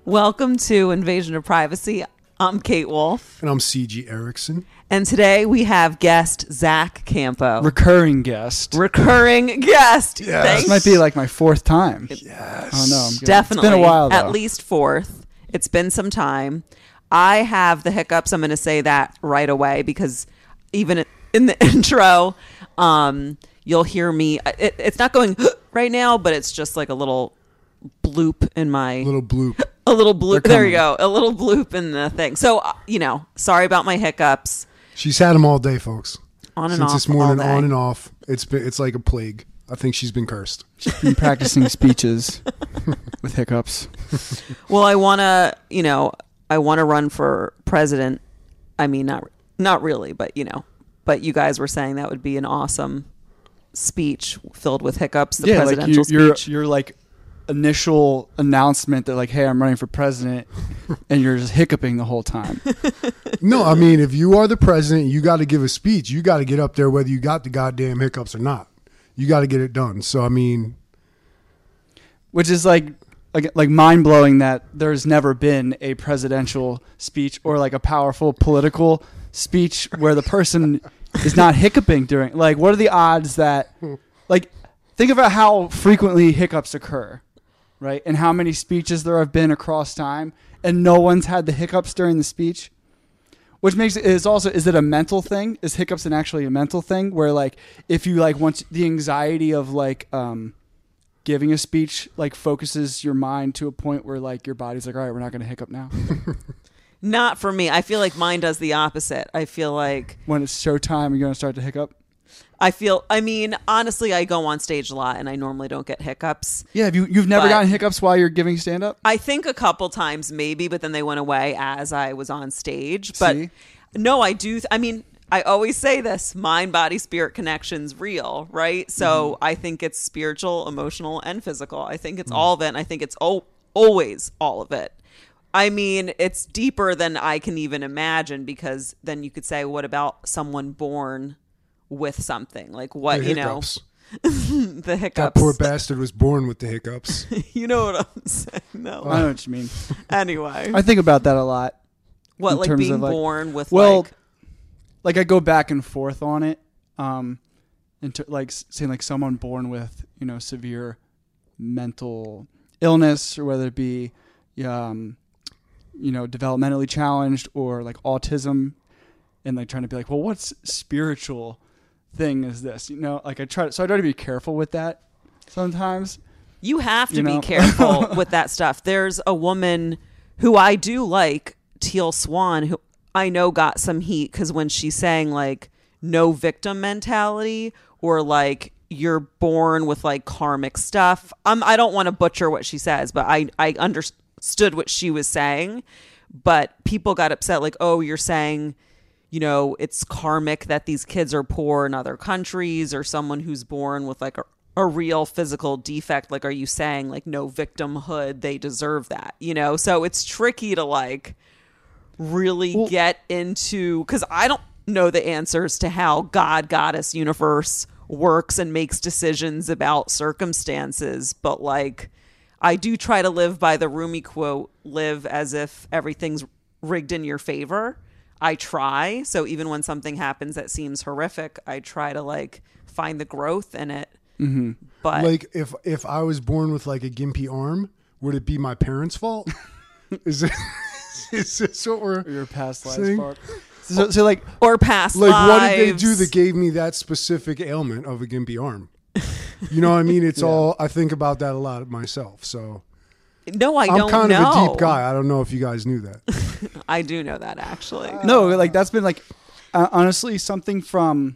Welcome to Invasion of Privacy. I'm Kate Wolf. And I'm C.G. Erickson. And today we have guest Zach Campo. Recurring guest. Yes. This might be like my fourth time. Yes. Oh, no. Definitely. It's been a while, though. At least fourth. It's been some time. I have the hiccups. I'm going to say that right away because even in the intro, you'll hear me. It's not going right now, but it's just like a little bloop in my... Little bloop. A little bloop. There you go. A little bloop in the thing. So, sorry about my hiccups. She's had them all day, folks. On and Since off this morning, all day. on and off. It's like a plague. I think she's been cursed. She's been practicing speeches with hiccups. Well, I want to run for president. I mean, not really, but but you guys were saying that would be an awesome speech filled with hiccups. The presidential speech. You're like initial announcement that like, hey, I'm running for president, and you're just hiccuping the whole time. No, I mean, if you are the president, you got to give a speech. You got to get up there whether you got the goddamn hiccups or not. You got to get it done. So, I mean... Which is like mind-blowing that there's never been a presidential speech or like a powerful political speech where the person is not hiccuping during... Like, what are the odds that... Like, think about how frequently hiccups occur, right? And how many speeches there have been across time, and no one's had the hiccups during the speech. Which makes it is it a mental thing? Is hiccups actually a mental thing where like if you like once the anxiety of like giving a speech like focuses your mind to a point where like your body's like, all right, we're not going to hiccup now. Not for me. I feel like mine does the opposite. I feel like when it's showtime, you're going to start to hiccup. Honestly, I go on stage a lot and I normally don't get hiccups. Yeah, you've never gotten hiccups while you're giving stand-up? I think a couple times maybe, but then they went away as I was on stage. But See? No, I do. I always say this, mind, body, spirit connection's real, right? So I think it's spiritual, emotional, and physical. I think it's all of it. And I think it's always all of it. I mean, it's deeper than I can even imagine because then you could say, what about someone born with something like what the hiccups. The hiccups. That poor bastard was born with the hiccups. You know what I'm saying? No. I know what you mean. Anyway, I think about that a lot. What, like being born with like I go back and forth on it. Into like saying like someone born with, severe mental illness or whether it be developmentally challenged or like autism and like trying to be like, well, what's spiritual thing is this? Like I try to be careful with that sometimes. You have to be careful with that stuff. There's a woman who I do like, Teal Swan, who I know got some heat because when she's saying like no victim mentality or like you're born with like karmic stuff. I don't want to butcher what she says, but I understood what she was saying. But people got upset like, oh, you're saying, it's karmic that these kids are poor in other countries or someone who's born with like a real physical defect. Like, are you saying like no victimhood? They deserve that, So it's tricky to like really get into because I don't know the answers to how God, goddess, universe works and makes decisions about circumstances. But like, I do try to live by the Rumi quote, live as if everything's rigged in your favor. I try. So even when something happens that seems horrific, I try to like find the growth in it. Mm-hmm. But like if I was born with like a gimpy arm, would it be my parents' fault? Is this what we're your past lives saying? Part? So like or past like lives. What did they do that gave me that specific ailment of a gimpy arm? You know what I mean? It's all I think about that a lot myself. So no, I'm don't kind of a deep guy. I don't know if you guys knew that. I do know that actually. No, like that's been like honestly something from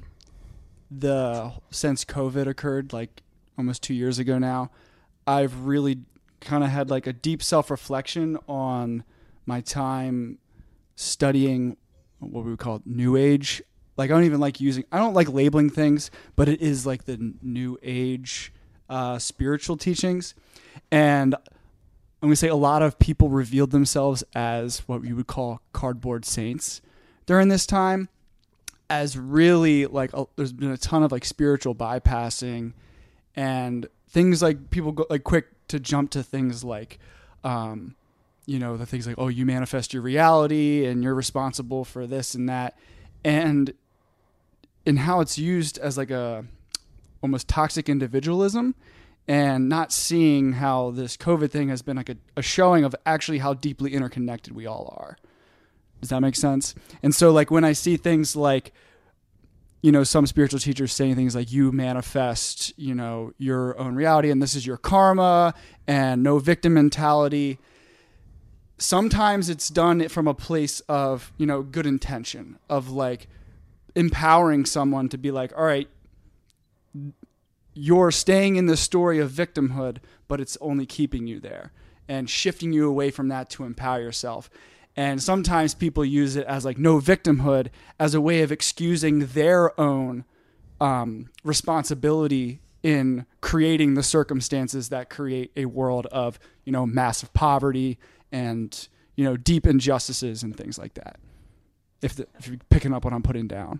since COVID occurred like almost 2 years ago now. I've really kind of had like a deep self-reflection on my time studying what we would call New Age. Like I don't like labeling things, but it is like the New Age spiritual teachings. And I'm going to say a lot of people revealed themselves as what we would call cardboard saints during this time, as really like there's been a ton of like spiritual bypassing and things like people go like quick to jump to things like the things like, oh, you manifest your reality and you're responsible for this and that. And in how it's used as like a almost toxic individualism, and not seeing how this COVID thing has been like a showing of actually how deeply interconnected we all are. Does that make sense? And so like when I see things like, some spiritual teachers saying things like you manifest, your own reality and this is your karma and no victim mentality. Sometimes it's done from a place of, good intention of like empowering someone to be like, all right, you're staying in the story of victimhood, but it's only keeping you there and shifting you away from that to empower yourself. And sometimes people use it as like no victimhood as a way of excusing their own responsibility in creating the circumstances that create a world of, massive poverty and, deep injustices and things like that. If you're picking up what I'm putting down.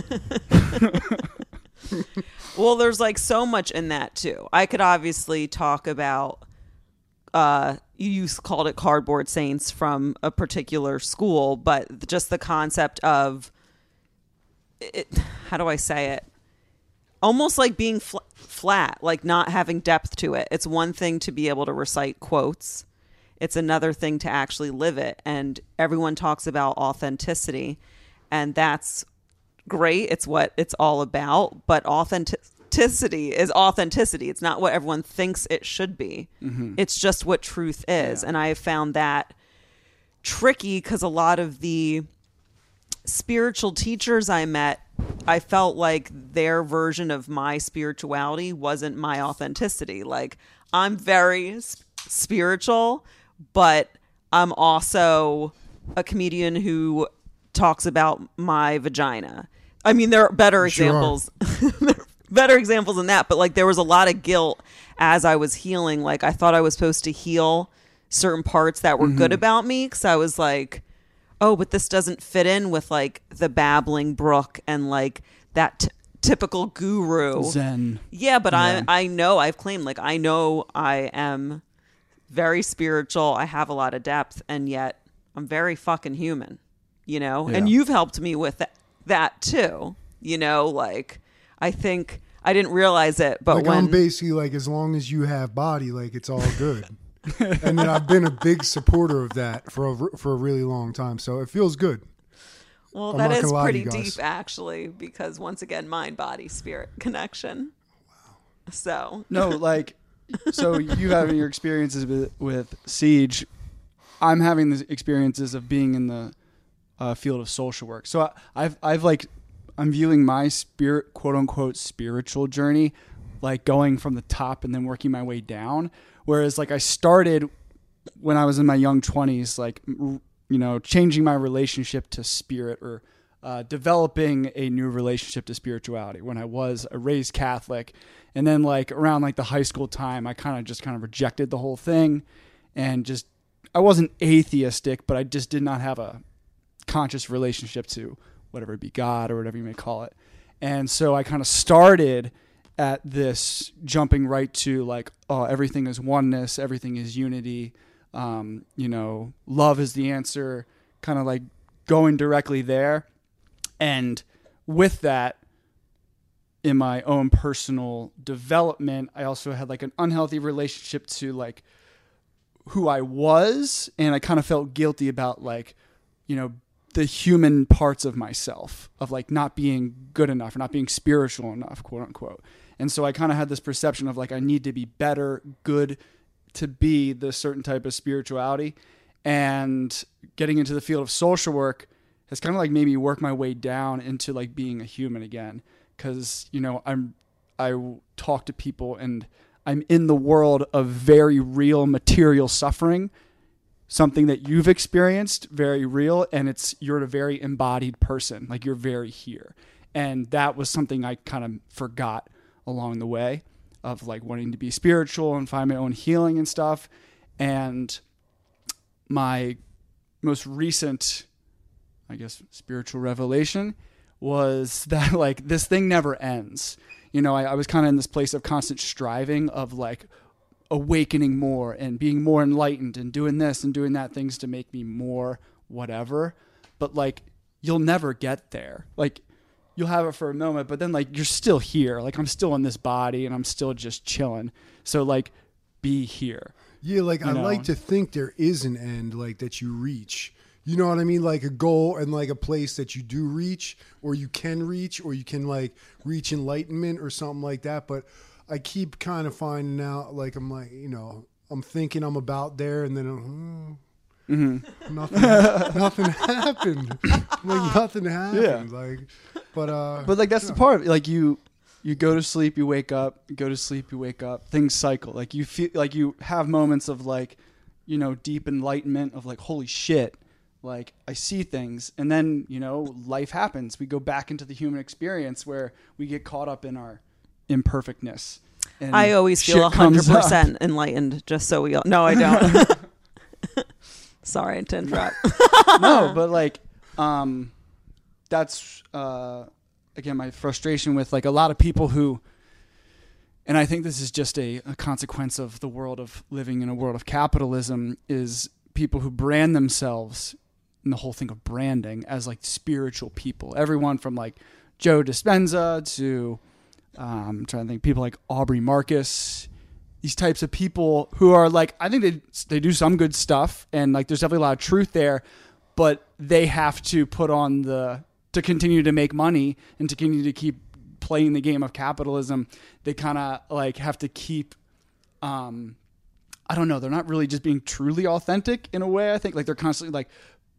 Well, there's like so much in that too. I could obviously talk about, you called it cardboard saints from a particular school, but just the concept of it, how do I say it? Almost like being flat, like not having depth to it. It's one thing to be able to recite quotes. It's another thing to actually live it. And everyone talks about authenticity, and that's great. It's what it's all about. But authenticity is authenticity. It's not what everyone thinks it should be. Mm-hmm. It's just what truth is. Yeah. And I have found that tricky because a lot of the spiritual teachers I met, I felt like their version of my spirituality wasn't my authenticity. Like, I'm very spiritual, but I'm also a comedian who talks about my vagina. I mean, there are better examples. There are better examples than that, but like there was a lot of guilt as I was healing. Like I thought I was supposed to heal certain parts that were good about me, because I was like, oh, but this doesn't fit in with like the babbling brook and like that typical guru Zen. Yeah, but yeah. I know I've claimed, like, I know I am very spiritual. I have a lot of depth, and yet I'm very fucking human, Yeah. And you've helped me with that too, like I think I didn't realize it, but like I'm basically like, as long as you have body, like it's all good. And then I've been a big supporter of that for a really long time, so it feels good. Well, that is pretty deep, actually, because once again, mind, body, spirit connection. Wow. So no, like, so you having your experiences with Siege, I'm having the experiences of being in the field of social work. So I'm viewing my quote unquote spiritual journey like going from the top and then working my way down. Whereas like I started when I was in my young 20s, like, changing my relationship to spirit, or developing a new relationship to spirituality when I was a raised Catholic. And then like around like the high school time, I kind of rejected the whole thing, and just, I wasn't atheistic, but I just did not have a conscious relationship to whatever it be, God or whatever you may call it. And so I kind of started at this jumping right to like, oh, everything is oneness, everything is unity, love is the answer, kind of like going directly there. And with that, in my own personal development, I also had like an unhealthy relationship to like who I was, and I kind of felt guilty about like, the human parts of myself, of like not being good enough or not being spiritual enough, quote unquote. And so I kind of had this perception of like, I need to be better, good to be the certain type of spirituality. And getting into the field of social work has kind of like made me work my way down into like being a human again. Cause I talk to people and I'm in the world of very real material suffering, something that you've experienced, very real. And you're a very embodied person. Like you're very here. And that was something I kind of forgot along the way of like wanting to be spiritual and find my own healing and stuff. And my most recent, I guess, spiritual revelation was that like this thing never ends. I was kind of in this place of constant striving of like awakening more and being more enlightened and doing this and doing that, things to make me more whatever. But like, you'll never get there. Like, you'll have it for a moment, but then like, you're still here. Like, I'm still in this body and I'm still just chilling. So like, be here. Yeah, like I like to think there is an end, like that you reach. You know what I mean? Like a goal and like a place that you do reach, or you can reach, or you can like reach enlightenment or something like that. But I keep kind of finding out, like I'm like, you know, I'm thinking I'm about there, and then nothing happened. Like nothing happened. Yeah. Like, but like that's the part of it. Like you go to sleep, you wake up, you go to sleep, you wake up. Things cycle. Like you feel like you have moments of like, you know, deep enlightenment of like, holy shit, like I see things. And then, you know, life happens. We go back into the human experience where we get caught up in our imperfectness. And I always feel 100% enlightened, just so we all... No, I don't. Sorry to interrupt. No, but like, that's, again, my frustration with like a lot of people who, and I think this is just a consequence of the world of living in a world of capitalism, is people who brand themselves, and the whole thing of branding, as like spiritual people. Everyone from like Joe Dispenza to, I'm trying to think, people like Aubrey Marcus, these types of people who are like, I think they do some good stuff, and like there's definitely a lot of truth there, but they have to put on to continue to make money and to continue to keep playing the game of capitalism. They kind of like have to keep, I don't know, they're not really just being truly authentic in a way. I think like they're constantly like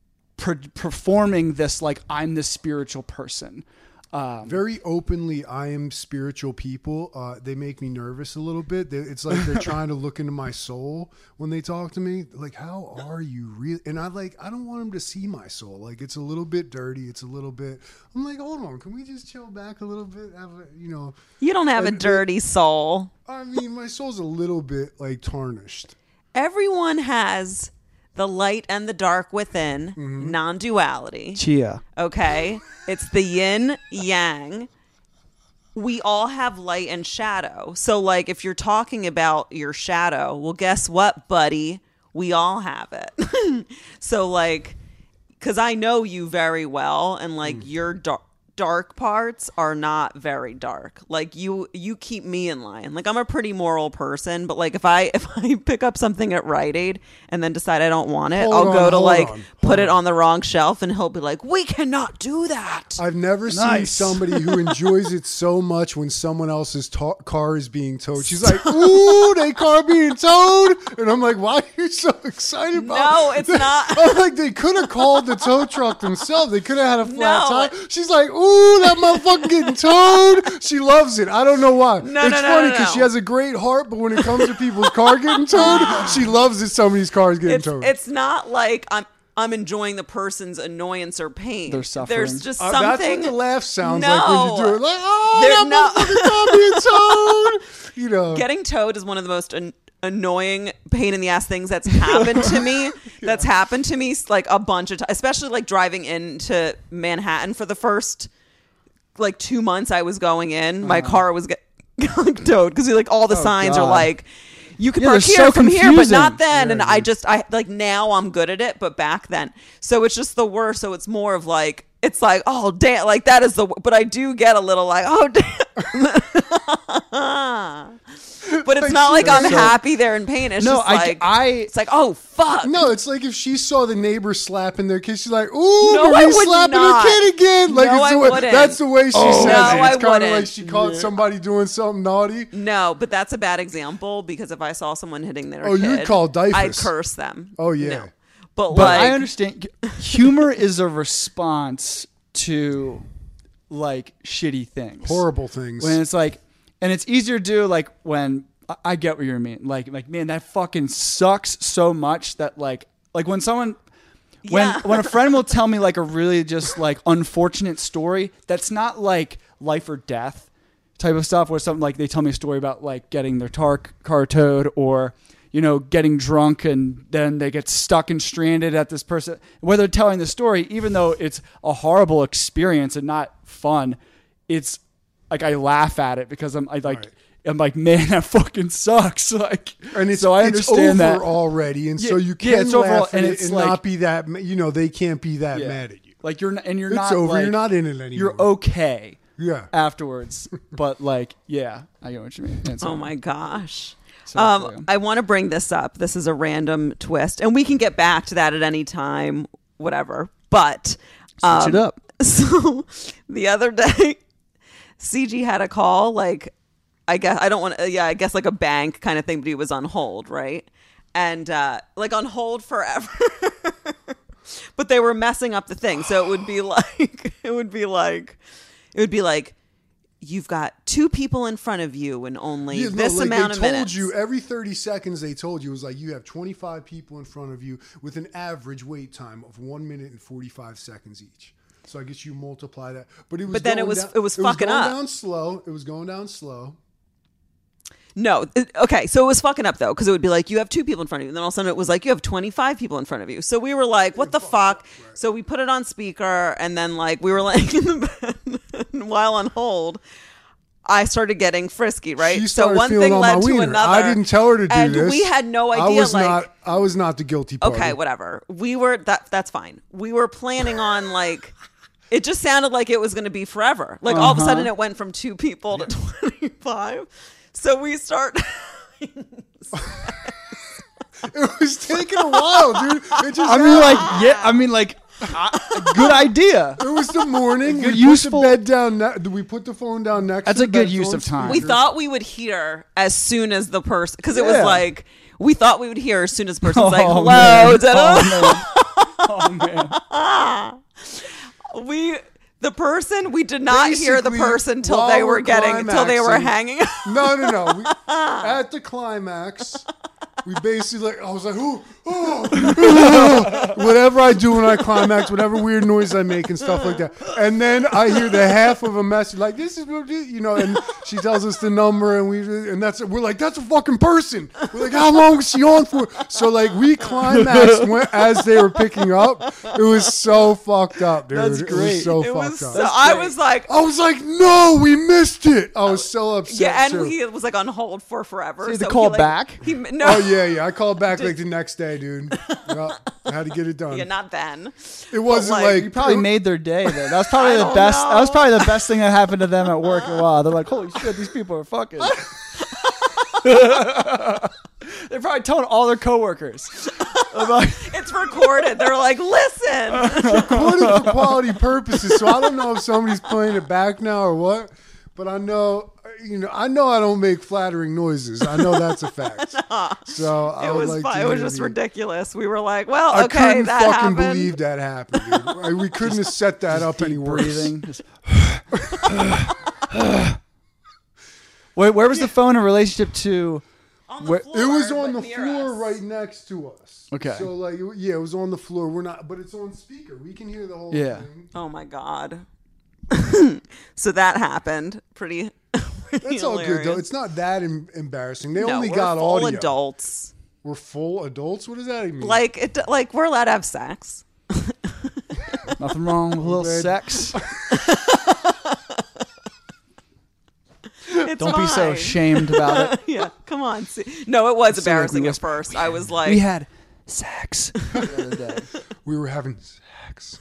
performing this, like I'm this spiritual person. Very openly, I am spiritual people. They make me nervous a little bit. It's like they're trying to look into my soul when they talk to me. Like, how are you really? And I don't want them to see my soul. Like, it's a little bit dirty. It's a little bit. I'm like, hold on, can we just chill back a little bit? You don't have a dirty soul. I mean, my soul's a little bit like tarnished. Everyone has the light and the dark within, non-duality. Chia. Okay? It's the yin, yang. We all have light and shadow. So, like, if you're talking about your shadow, well, guess what, buddy? We all have it. So, like, because I know you very well, and, like, your dark parts are not very dark. Like you keep me in line. Like I'm a pretty moral person, but like if I pick up something at Rite Aid and then decide I don't want it, I'll go to put it on the wrong shelf, and he'll be like, "We cannot do that." I've never seen somebody who enjoys it so much when someone else's car is being towed. She's like, "Ooh, they car being towed," and I'm like, "Why are you so excited about?" No, it's not. I'm like, they could have called the tow truck themselves. They could have had a flat tire. She's like, "Ooh, that motherfucker getting towed." She loves it. I don't know why. It's funny because she has a great heart, but when it comes to people's car getting towed, she loves it. Somebody's car's getting towed. It's not like I'm enjoying the person's annoyance or pain. They're suffering. There's just something. That's what the laugh sounds like when you do it. Like, oh, that motherfucker's car being towed. You know, getting towed is one of the most annoying, pain in the ass things that's happened to me. That's happened to me like a bunch of times, especially like driving into Manhattan for the first like 2 months I was going in. My car was getting towed because like all the signs are like, you can park here from here, but not then. And I like now I'm good at it, but back then. So it's just the worst. So it's more of like, it's like, oh, damn, like that is but I do get a little like, oh, damn. But it's not like I'm happy they're in pain. It's just like, it's like, oh, fuck. No, it's like if she saw the neighbor slapping their kid, she's like, ooh, Marie's slapping her kid again. Like, that's the way she says it. It's kind of like she caught somebody doing something naughty. No, but that's a bad example because if I saw someone hitting their kid, you'd call Dyfus. I'd curse them. Oh, yeah. No. But like, I understand. Humor is a response to like shitty things. Horrible things. When it's like, and it's easier to do like when I get what you mean. Like man, that fucking sucks so much that like when someone when a friend will tell me like a really just like unfortunate story that's not like life or death type of stuff, where something like they tell me a story about like getting their car towed, or you know, getting drunk and then they get stuck and stranded at this person. Whether they're telling the story, even though it's a horrible experience and not fun, it's like I laugh at it because I'm like, man, that fucking sucks. Like, and it's, so I it's understand over that already, and so you yeah, can it's laugh overall, at and it it's and like, not be that. They can't be that mad at you. Like you're It's not over. like, You're not in it anymore. You're okay. Yeah. Afterwards, but like, yeah, I get what you mean. Oh my gosh. So, I want to bring this up. This is a random twist, and we can get back to that at any time, whatever. But switch it up. So the other day, CG had a call, like, I guess I don't want to. Yeah, I guess like a bank kind of thing, but he was on hold, right? And like on hold forever. But they were messing up the thing, so it would be like, you've got 2 people in front of you and only this amount of minutes. They told you every 30 seconds. They told you it was like you have 25 people in front of you with an average wait time of 1 minute and 45 seconds each. So I guess you multiply that. But it was. But then it was fucking up. Down slow. It was going down slow. No. Okay. So it was fucking up though, because it would be like you have 2 people in front of you, and then all of a sudden it was like you have 25 people in front of you. So we were like, what the fuck? Right. So we put it on speaker, and then like we were laying in the bed while on hold. I started getting frisky, right? So one thing led to another. I didn't tell her to do this. And we had no idea. I was not the guilty party. Okay, whatever. We were that's fine. We were planning on like. It just sounded like it was going to be forever. Like all of a sudden it went from 2 people to 25. So we start. It was taking a while, dude. It just good idea. It was the morning. Good, we useful. Put the bed down. We put the phone down next. That's to a the good bed, use of time. We thought we would hear as soon as the person, because it was like we thought we would hear as soon as the person's like, "Hello." Oh man. We did not hear the person till they were hanging up. No. At the climax, we basically I was like, whatever I do when I climax, whatever weird noise I make and stuff like that. And then I hear the half of a message like, this is, and she tells us the number, and we're like, that's a fucking person. We're like, how long was she on for? So like we climaxed as they were picking up. It was so fucked up, dude. That's great. It was so fucked up. So I was like, no, we missed it. I was so upset. Yeah, and he was like on hold for forever. So you had to call back? No. Oh yeah. I called back like the next day, dude. Yeah, I had to get it done. Yeah, not then. It wasn't like you probably made their day. Though. That was probably the best. That was probably the best thing that happened to them at work in a while. They're like, holy shit, these people are fucking. They're probably telling all their coworkers. It's recorded. They're like, listen. Recorded for quality purposes. So I don't know if somebody's playing it back now or what. But I know I don't make flattering noises. I know that's a fact. So it was just ridiculous. We were like, well, I okay, couldn't that fucking happened. believe that happened, dude. We couldn't have set that up any worse. Breathing. Wait, where was the phone in relationship to? On the floor, it was on the floor right next to us. Okay. So like, it was on the floor. But it's on speaker. We can hear the whole thing. Oh my God. So that happened. Pretty That's all good though. It's not that embarrassing. They only we're got full audio. Adults. We're full adults. What does that even mean? Like we're allowed to have sex. Nothing wrong with a little sex. Don't be so ashamed about it. Yeah, come on. No, it was embarrassing at first. I was like, we had sex the other day. We were having sex.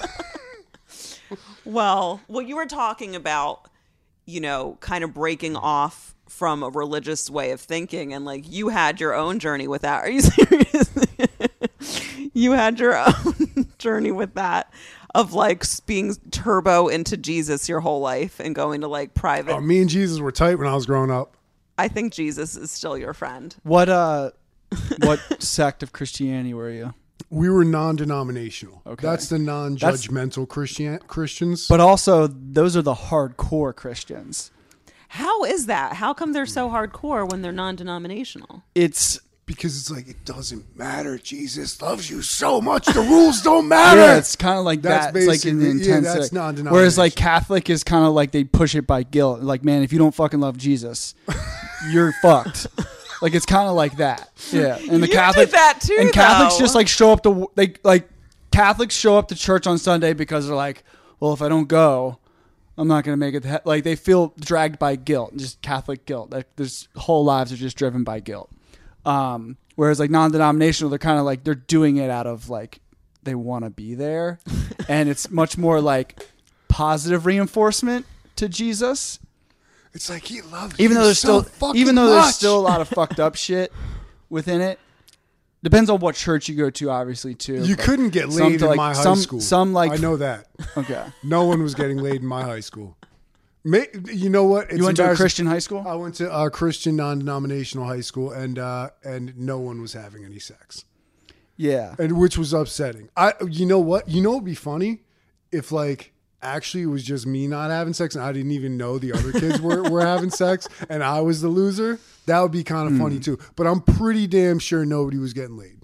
Well, you were talking about, kind of breaking off from a religious way of thinking, and like you had your own journey with that. Are you serious? You had your own journey with that of like being turbo into Jesus your whole life and going to like private. Oh, me and Jesus were tight when I was growing up. I think Jesus is still your friend. What sect of Christianity were you? We were non-denominational. Okay. That's the non-judgmental Christians. But also, those are the hardcore Christians. How is that? How come they're so hardcore when they're non-denominational? It's because it's like, it doesn't matter. Jesus loves you so much. The rules don't matter. Yeah, it's kind of like that. It's like in the intense. Yeah, that's non-denominational. Whereas like Catholic is kind of like they push it by guilt. Like, man, if you don't fucking love Jesus, you're fucked. Like it's kind of like that, yeah. And the Catholic did that too. And Catholics though. just like show up to Catholics show up to church on Sunday because they're like, well, if I don't go, I'm not going to make it. Like they feel dragged by guilt, just Catholic guilt. Like their whole lives are just driven by guilt. Whereas like non-denominational, they're kind of like they're doing it out of like they want to be there, and it's much more like positive reinforcement to Jesus. It's like he loves even you though there's so still much. There's still a lot of fucked up shit within it. Depends on what church you go to, obviously too. You couldn't get laid in my high school. Some like I know that. Okay. No one was getting laid in my high school. You know what? You went to a Christian high school? I went to a Christian non-denominational high school, and no one was having any sex. Yeah. And which was upsetting. You know what? You know what'd be funny? If like actually it was just me not having sex and I didn't even know the other kids were having sex and I was the loser, that would be kind of funny too. But I'm pretty damn sure nobody was getting laid.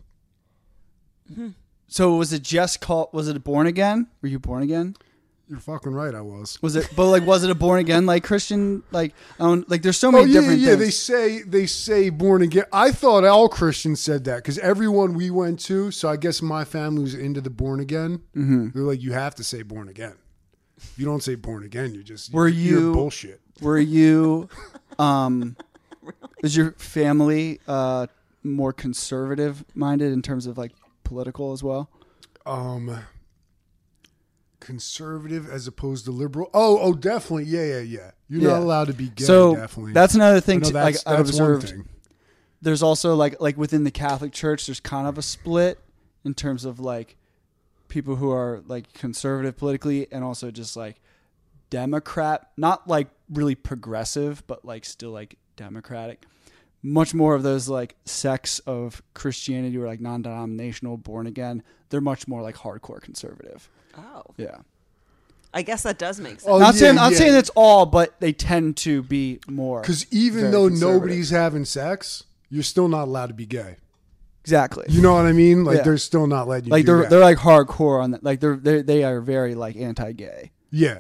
So was it born again? Were you born again? You're fucking right, I was. Was it a born again like Christian like there's so many different things. They say born again. I thought all Christians said that because everyone we went to, so I guess my family was into the born again. Mm-hmm. They're like, you have to say born again. If you don't say born again, you're bullshit. Were you is your family more conservative minded in terms of like political as well? Conservative as opposed to liberal. Oh, definitely. Yeah. You're not allowed to be gay. So definitely. That's another thing. I've observed. One thing. There's also like within the Catholic Church, there's kind of a split in terms of like people who are like conservative politically and also just like Democrat, not like really progressive, but like still like democratic. Much more of those like sects of Christianity or like non-denominational, born again. They're much more like hardcore conservative. Oh. Yeah. I guess that does make sense. Oh, not saying it's all, but they tend to be more. Because even though nobody's having sex, you're still not allowed to be gay. Exactly. You know what I mean? Like they're still not letting you like do that. They're like hardcore on that. Like they are very like anti-gay. Yeah.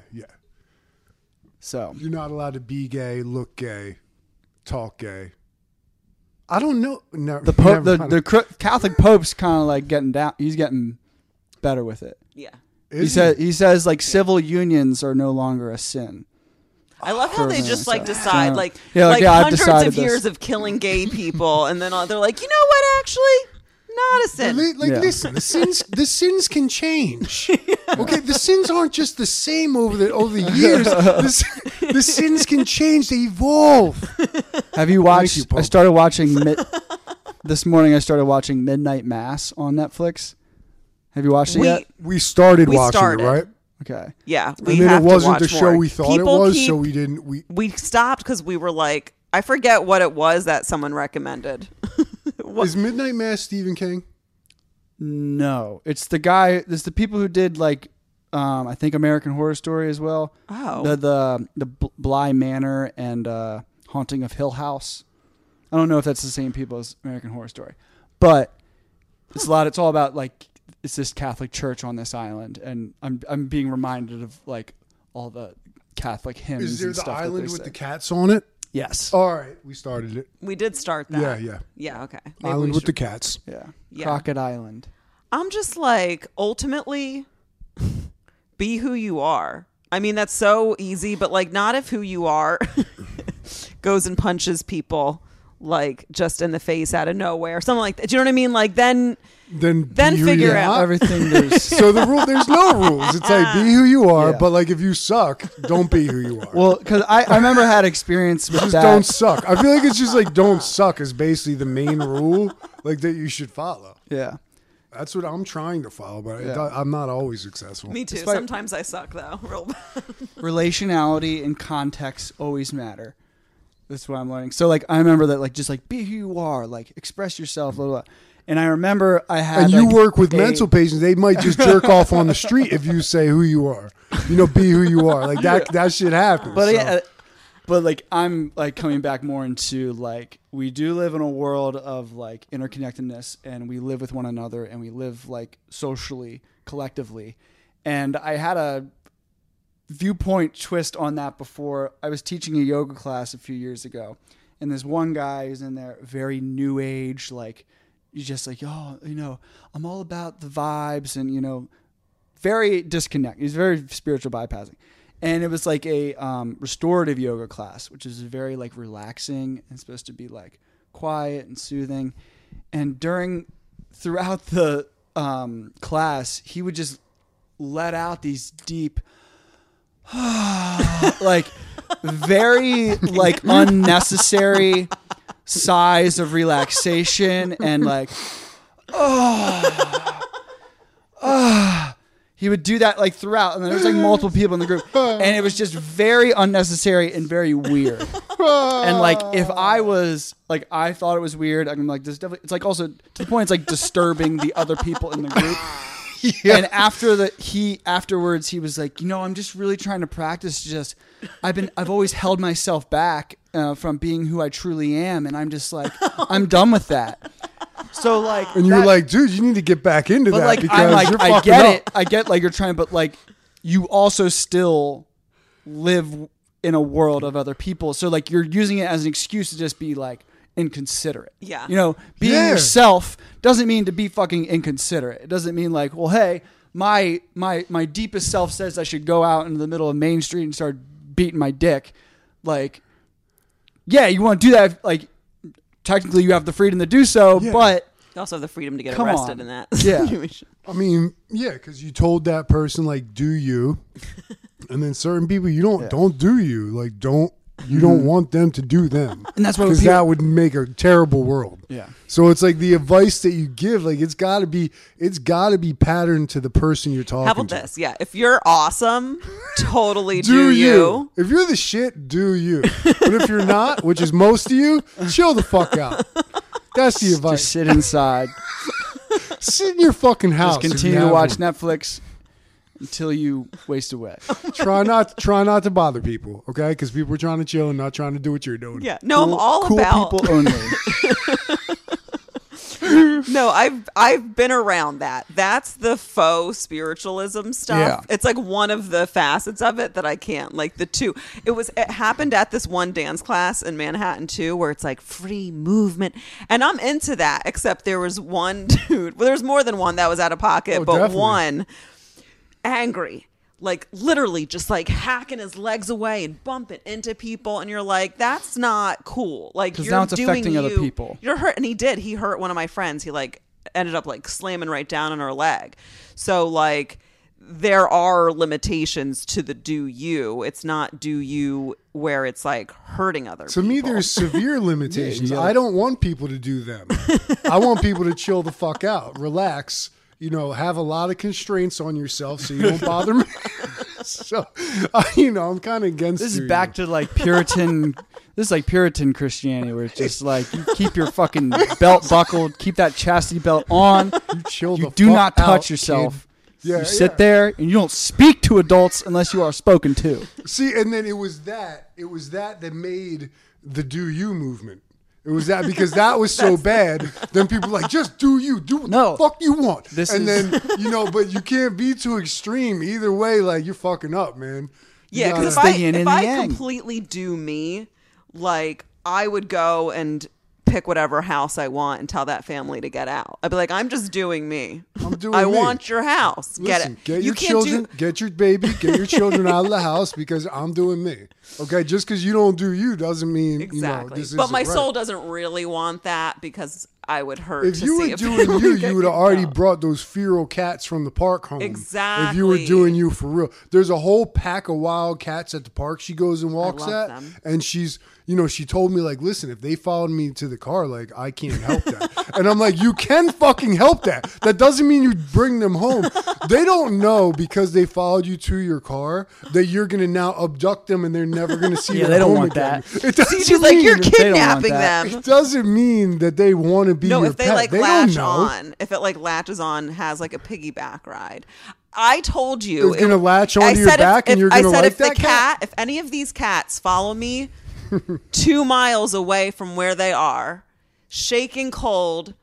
So you're not allowed to be gay, look gay, talk gay. I don't know. No, the Pope, the Catholic Pope's kind of like getting down. He's getting better with it. Yeah. He says like civil unions are no longer a sin. I love how they just like decide hundreds of years of killing gay people, and then they're like, you know what? Actually, not a sin. Listen, the sins can change. Okay, the sins aren't just the same over the years. The sins can change. They evolve. Have you watched? I started watching this morning. I started watching Midnight Mass on Netflix. Have you watched it yet? We started watching it, right? Okay. Yeah, and then it wasn't the show we thought it was, so we didn't. We stopped because we were like, I forget what it was that someone recommended. Is Midnight Mass Stephen King? No, it's the guy. It's the people who did like, I think American Horror Story as well. Oh, the Bly Manor and Haunting of Hill House. I don't know if that's the same people as American Horror Story, but it's It's all about like. It's this Catholic church on this island, and I'm being reminded of like all the Catholic hymns. Is there and the stuff island with the cats on it? Yes. All right, we started it. We did start that. Yeah. Okay. Island with the cats. Yeah. Crockett Island. I'm just like, ultimately, be who you are. I mean, that's so easy, but like, not if who you are goes and punches people like just in the face out of nowhere, something like that. Do you know what I mean? Like then figure out everything. So there's no rules. It's like be who you are, but like if you suck, don't be who you are. Well, because I remember I had experience with just that. Don't suck. I feel like it's just like don't suck is basically the main rule, like that you should follow. Yeah. That's what I'm trying to follow, but I'm not always successful. Me too. Sometimes I suck though. Real bad. Relationality and context always matter. That's what I'm learning. So like I remember that like just like be who you are, like express yourself, blah blah blah. And I remember I had. And you work with mental patients; they might just jerk off on the street if you say who you are. You know, be who you are. Like that. That shit happens. But but like I'm like coming back more into like we do live in a world of like interconnectedness, and we live with one another, and we live like socially, collectively. And I had a viewpoint twist on that before. I was teaching a yoga class a few years ago, and there's one guy who's in there, very new age, like. You're just like, oh, you know, I'm all about the vibes and, you know, very disconnected. He's very spiritual bypassing. And it was like a restorative yoga class, which is very like relaxing and supposed to be like quiet and soothing. And throughout the class, he would just let out these deep, like very like unnecessary sighs of relaxation and like, he would do that like throughout, and there was like multiple people in the group, and it was just very unnecessary and very weird. And like, if I was like, I thought it was weird, I'm like, this definitely. It's like also to the point, it's like disturbing the other people in the group. Yeah. And afterwards, he was like, I'm just really trying to practice. I've always held myself back from being who I truly am, and I'm just like, I'm done with that. So like, and you're like, dude, you need to get back into that. Like, because I'm like, you're I fucking get up. it. I get like you're trying, but like, you also still live in a world of other people. So like, you're using it as an excuse to just be like inconsiderate. Yeah. Being yourself doesn't mean to be fucking inconsiderate. It doesn't mean like, well, hey, my deepest self says I should go out into the middle of Main Street and start beating my dick. Like, yeah, you want to do that. Like, technically you have the freedom to do so, but you also have the freedom to get arrested in that situation. I mean, yeah, because you told that person like, do you, and then certain people you don't do you, like you don't want them to do them, and that's what because that would make a terrible world. Yeah. So it's like the advice that you give, like it's got to be patterned to the person you're talking to. How about this? Yeah, if you're awesome, totally do you. If you're the shit, do you. But if you're not, which is most of you, chill the fuck out. That's the advice. Just sit inside. Sit in your fucking house. Just continue to watch Netflix until you waste away. Try not to bother people, okay? Because people are trying to chill and not trying to do what you're doing. Yeah, no, I'm all cool about people only. No, I've been around that. That's the faux spiritualism stuff. Yeah. It's like one of the facets of it that I can't. Like the two. It happened at this one dance class in Manhattan too, where it's like free movement. And I'm into that, except there was one dude, well, there's more than one that was out of pocket, but definitely. One angry. Like literally just like hacking his legs away and bumping into people, and you're like, that's not cool. Like you're now it's doing affecting you, other people. You're hurt, and he hurt one of my friends. He like ended up like slamming right down on her leg. So like there are limitations to the do you. It's not do you where it's like hurting other people. To me, there's severe limitations. Yeah. I don't want people to do them. I want people to chill the fuck out, relax. Have a lot of constraints on yourself so you don't bother me. So, I'm kind of against This is back to like Puritan. This is like Puritan Christianity, where it's just like you keep your fucking belt buckled, keep that chastity belt on. You chill. You the do fuck not touch out, yourself. kid. Yeah, you sit there and you don't speak to adults unless you are spoken to. See, and then it was that made the do you movement. It was that because that was so bad. Then people were like, just do you. Do what the fuck you want. Then, but you can't be too extreme. Either way, like, you're fucking up, man. Yeah, because if I completely do me, like, I would go and pick whatever house I want and tell that family to get out. I'd be like, I'm just doing me. I want your house. Listen, get your children, get your baby, get your children out of the house because I'm doing me. Okay, just because you don't do you doesn't mean exactly. This but my right. soul doesn't really want that because I would hurt. If you were doing you would have already brought those feral cats from the park home. Exactly. If you were doing you for real, there's a whole pack of wild cats at the park she goes and walks at, them. and she's. She told me, like, listen, if they followed me to the car, like, I can't help that. And I'm like, you can fucking help that. That doesn't mean you bring them home. They don't know because they followed you to your car that you're going to now abduct them and they're never going to see yeah, them they don't home want again. that. It doesn't She's like, you're kidnapping them. It doesn't mean that they want to be your if they pet. like They latch don't know. on, if it like latches on, has like a piggyback ride. I told you it's going to latch onto your back and you're going to like that cat? If any of these cats follow me 2 miles away from where they are, shaking cold,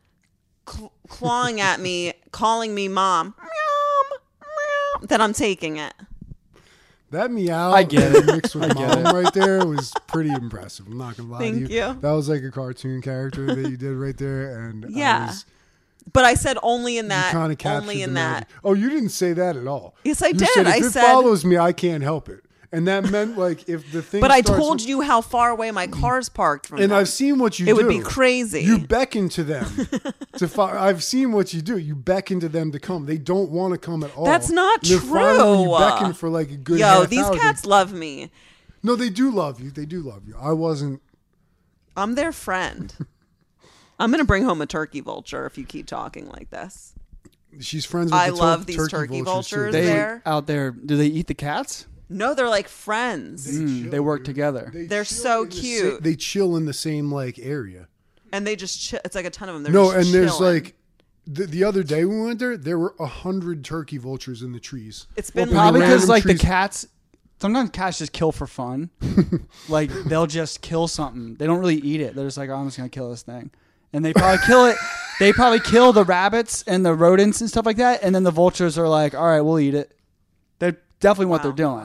clawing at me, calling me mom, then I'm taking it. That meow I get it. mixed with mom right there was pretty impressive. I'm not going to lie to you. Thank you. That was like a cartoon character that you did right there. And Yeah. But I said only in that. Kind of only in that. Oh, you didn't say that at all. Yes, I you did. Said, if I it said follows me, I can't help it. And that meant like if the thing. But I told you how far away my car's parked from. And them. I've seen what you do. It would be crazy. You beckon to them. I've seen what you do. You beckon to them to come. They don't want to come at all. That's not and true. Finally, you beckon for like a good. Yo, these cats love me. No, they do love you. They do love you. I wasn't. I'm their friend. I'm gonna bring home a turkey vulture if you keep talking like this. She's friends with I the love these turkey vultures They there. out there, do they eat the cats? No, they're like friends. They work together. They're so cute. They chill in the same like area. And they just it's like a ton of them. They're No, just and there's chilling. like the other day we went there were 100 turkey vultures in the trees. It's been Probably because random like the trees. cats. Sometimes cats just kill for fun. Like they'll just kill something. They don't really eat it. They're just like, oh, I'm just gonna kill this thing, and they probably kill it. They probably kill the rabbits and the rodents and stuff like that, and then the vultures are like, all right, we'll eat it. They're definitely what they're doing.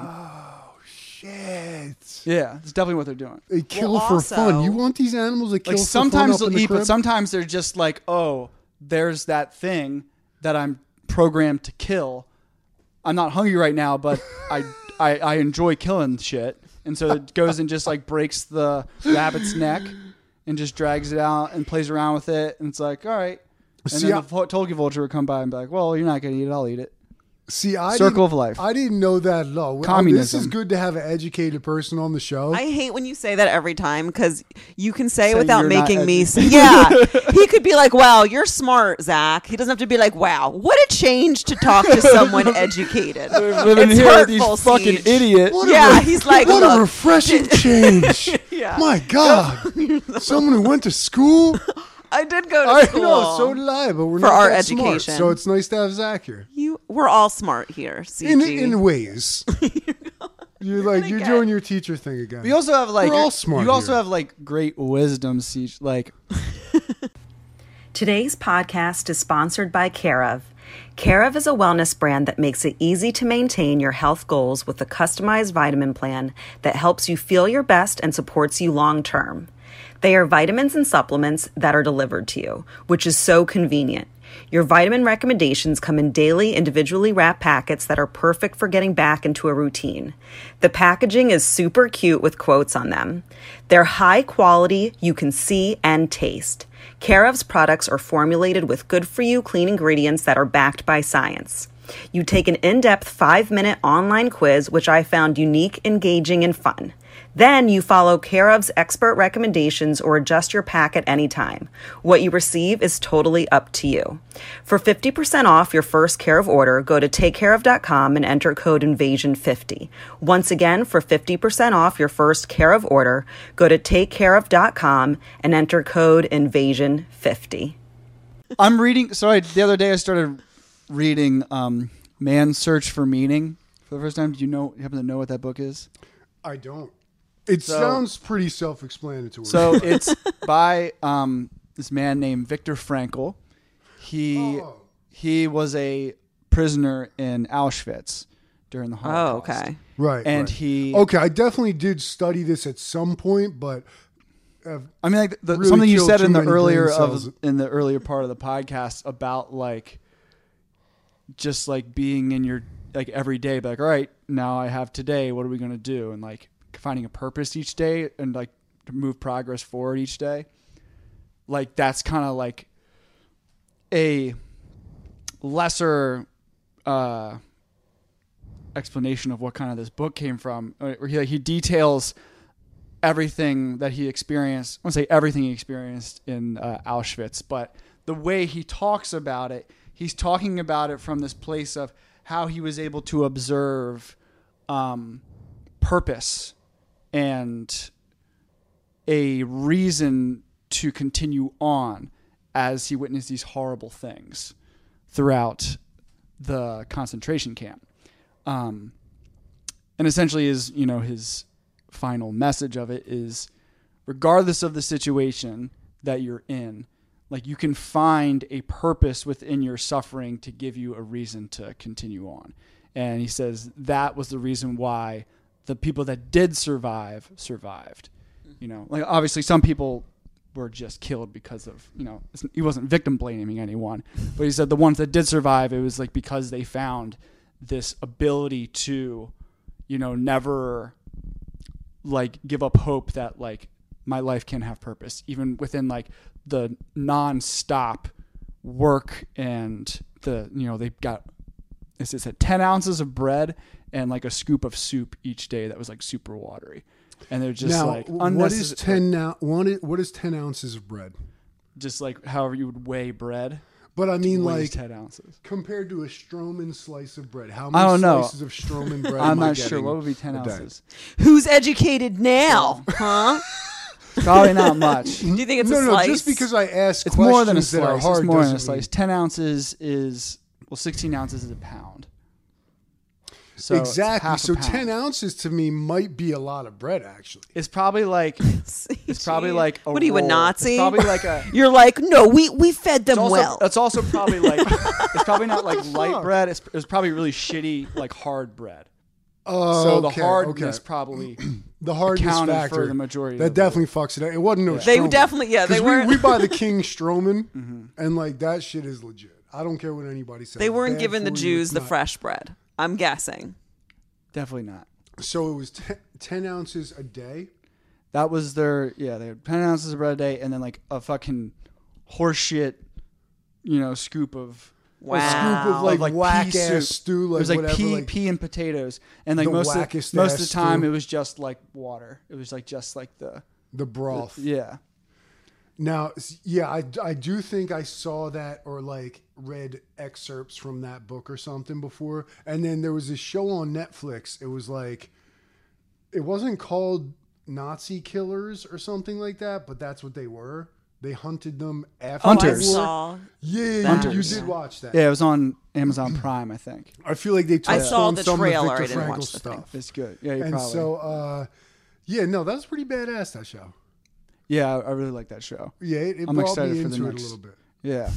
Shit. Yeah, it's definitely what they're doing. They kill Well, for also- fun. You want these animals to kill Like for sometimes fun up they'll in the eat, but crib? sometimes they're just like, oh, there's that thing that I'm programmed to kill. I'm not hungry right now, but I enjoy killing shit. And so it goes and just like breaks the rabbit's neck and just drags it out and plays around with it. And it's like, all right. And See, then the turkey vulture would come by and be like, well, you're not going to eat it. I'll eat it. See, I Circle didn't- of life. I didn't know that at all. This Communism. is good to have an educated person on the show. I hate when you say that every time because you can say Say without you're not making me. educated. Yeah, he could be like, "Wow, you're smart, Zach." He doesn't have to be like, "Wow, what a change to talk to someone educated." Living It's here with hurtful, these fucking Siege. idiot. Yeah, he's like, what a "Look." refreshing change. Yeah. My God. Someone who went to school? I did go to I school. know, so did I, but we're For not our that smart, education. so it's nice to have Zach here. We're all smart here, CG. In ways. You're get- doing your teacher thing again. We also have like We're all smart you also here. have like great wisdom, Siege. Like Today's podcast is sponsored by Care of. Care of is a wellness brand that makes it easy to maintain your health goals with a customized vitamin plan that helps you feel your best and supports you long term. They are vitamins and supplements that are delivered to you, which is so convenient. Your vitamin recommendations come in daily, individually wrapped packets that are perfect for getting back into a routine. The packaging is super cute with quotes on them. They're high quality, you can see and taste. Care of's products are formulated with good-for-you clean ingredients that are backed by science. You take an in-depth 5-minute online quiz, which I found unique, engaging, and fun. Then you follow Care of's expert recommendations or adjust your pack at any time. What you receive is totally up to you. For 50% off your first Care of order, go to takecareof.com and enter code INVASION50. Once again, for 50% off your first Care of order, go to takecareof.com and enter code INVASION50. I'm reading. So the other day I started reading Man's Search for Meaning for the first time. Do you happen to know what that book is? I don't. It sounds pretty self-explanatory. So it's by this man named Viktor Frankl. He was a prisoner in Auschwitz during the Holocaust. Oh, okay. right. And right. Okay, I definitely did study this at some point, but I mean, like really something you killed said too in the many brain earlier cells. in the earlier part of the podcast about like just like being in your like every day, like, all right, now I have today. What are we going to do? And like finding a purpose each day and like to move progress forward each day. Like that's kind of like a lesser explanation of what kind of this book came from. Where he details everything that he experienced. I won't say everything he experienced in Auschwitz, but the way he talks about it, he's talking about it from this place of how he was able to observe purpose and a reason to continue on as he witnessed these horrible things throughout the concentration camp. And essentially his final message of it is, regardless of the situation that you're in, like you can find a purpose within your suffering to give you a reason to continue on. And he says that was the reason why the people that did survive survived. Like obviously some people were just killed because of, he wasn't victim blaming anyone, but he said the ones that did survive, it was like because they found this ability to never like give up hope that like my life can have purpose, even within like the non-stop work and they've got, it said 10 ounces of bread and like a scoop of soup each day that was like super watery. And they're just now, like what is 10 ounces of bread? Just like however you would weigh bread. But I mean, weighs like 10 ounces compared to a Stroman slice of bread, how I many don't know. slices of Stroman bread? I'm am I not sure. getting What would be 10 a day? ounces? Who's educated now? Huh? Probably not much. Do you think it's No, a no, slice? just because I asked It's questions more than a that are slice. hard It's more than a doesn't slice. mean- 10 ounces is, 16 ounces is a pound. So it's exactly. half a So pound. 10 ounces to me might be a lot of bread, actually. It's probably like it's probably like a What are you, a roll. Nazi? It's probably like a. You're like, no, we fed them well. It's also probably like it's probably not like light bread. It's probably really shitty like hard bread. Oh, So the okay, hardness okay. probably The hardness accounted factor for the majority. that of definitely fucks it up. It wasn't no. They Stroman. definitely, yeah, they 'Cause weren't. We buy the King Stroman, and like that shit is legit. I don't care what anybody says. They weren't Bad giving the for you, Jews it's the not. fresh bread. I'm guessing. Definitely not. So it was 10 ounces a day. That was their They had 10 ounces of bread a day, and then like a fucking horseshit, scoop of. Wow. A scoop of like, like whack pea ass soup. stew, like It was like whatever. pea and potatoes, and like the most of wackest the ass time stew. it was just like water. It was like just like the broth. yeah. Now, yeah, I do think I saw that or like read excerpts from that book or something before. And then there was a show on Netflix. It was like, it wasn't called Nazi Killers or something like that, but that's what they were. They hunted them after Hunters. the war. I saw. Yeah, Hunters. you did watch that. Yeah, it was on Amazon Prime, I think. I feel like they took I saw from the some trailer. of I Viktor didn't Frankl watch the thing. stuff. It's good. Yeah, you And probably. so, yeah, no, that was pretty badass, that show. Yeah, I really like that show. Yeah, it I'm brought excited me for the into it a next- little bit. Yeah.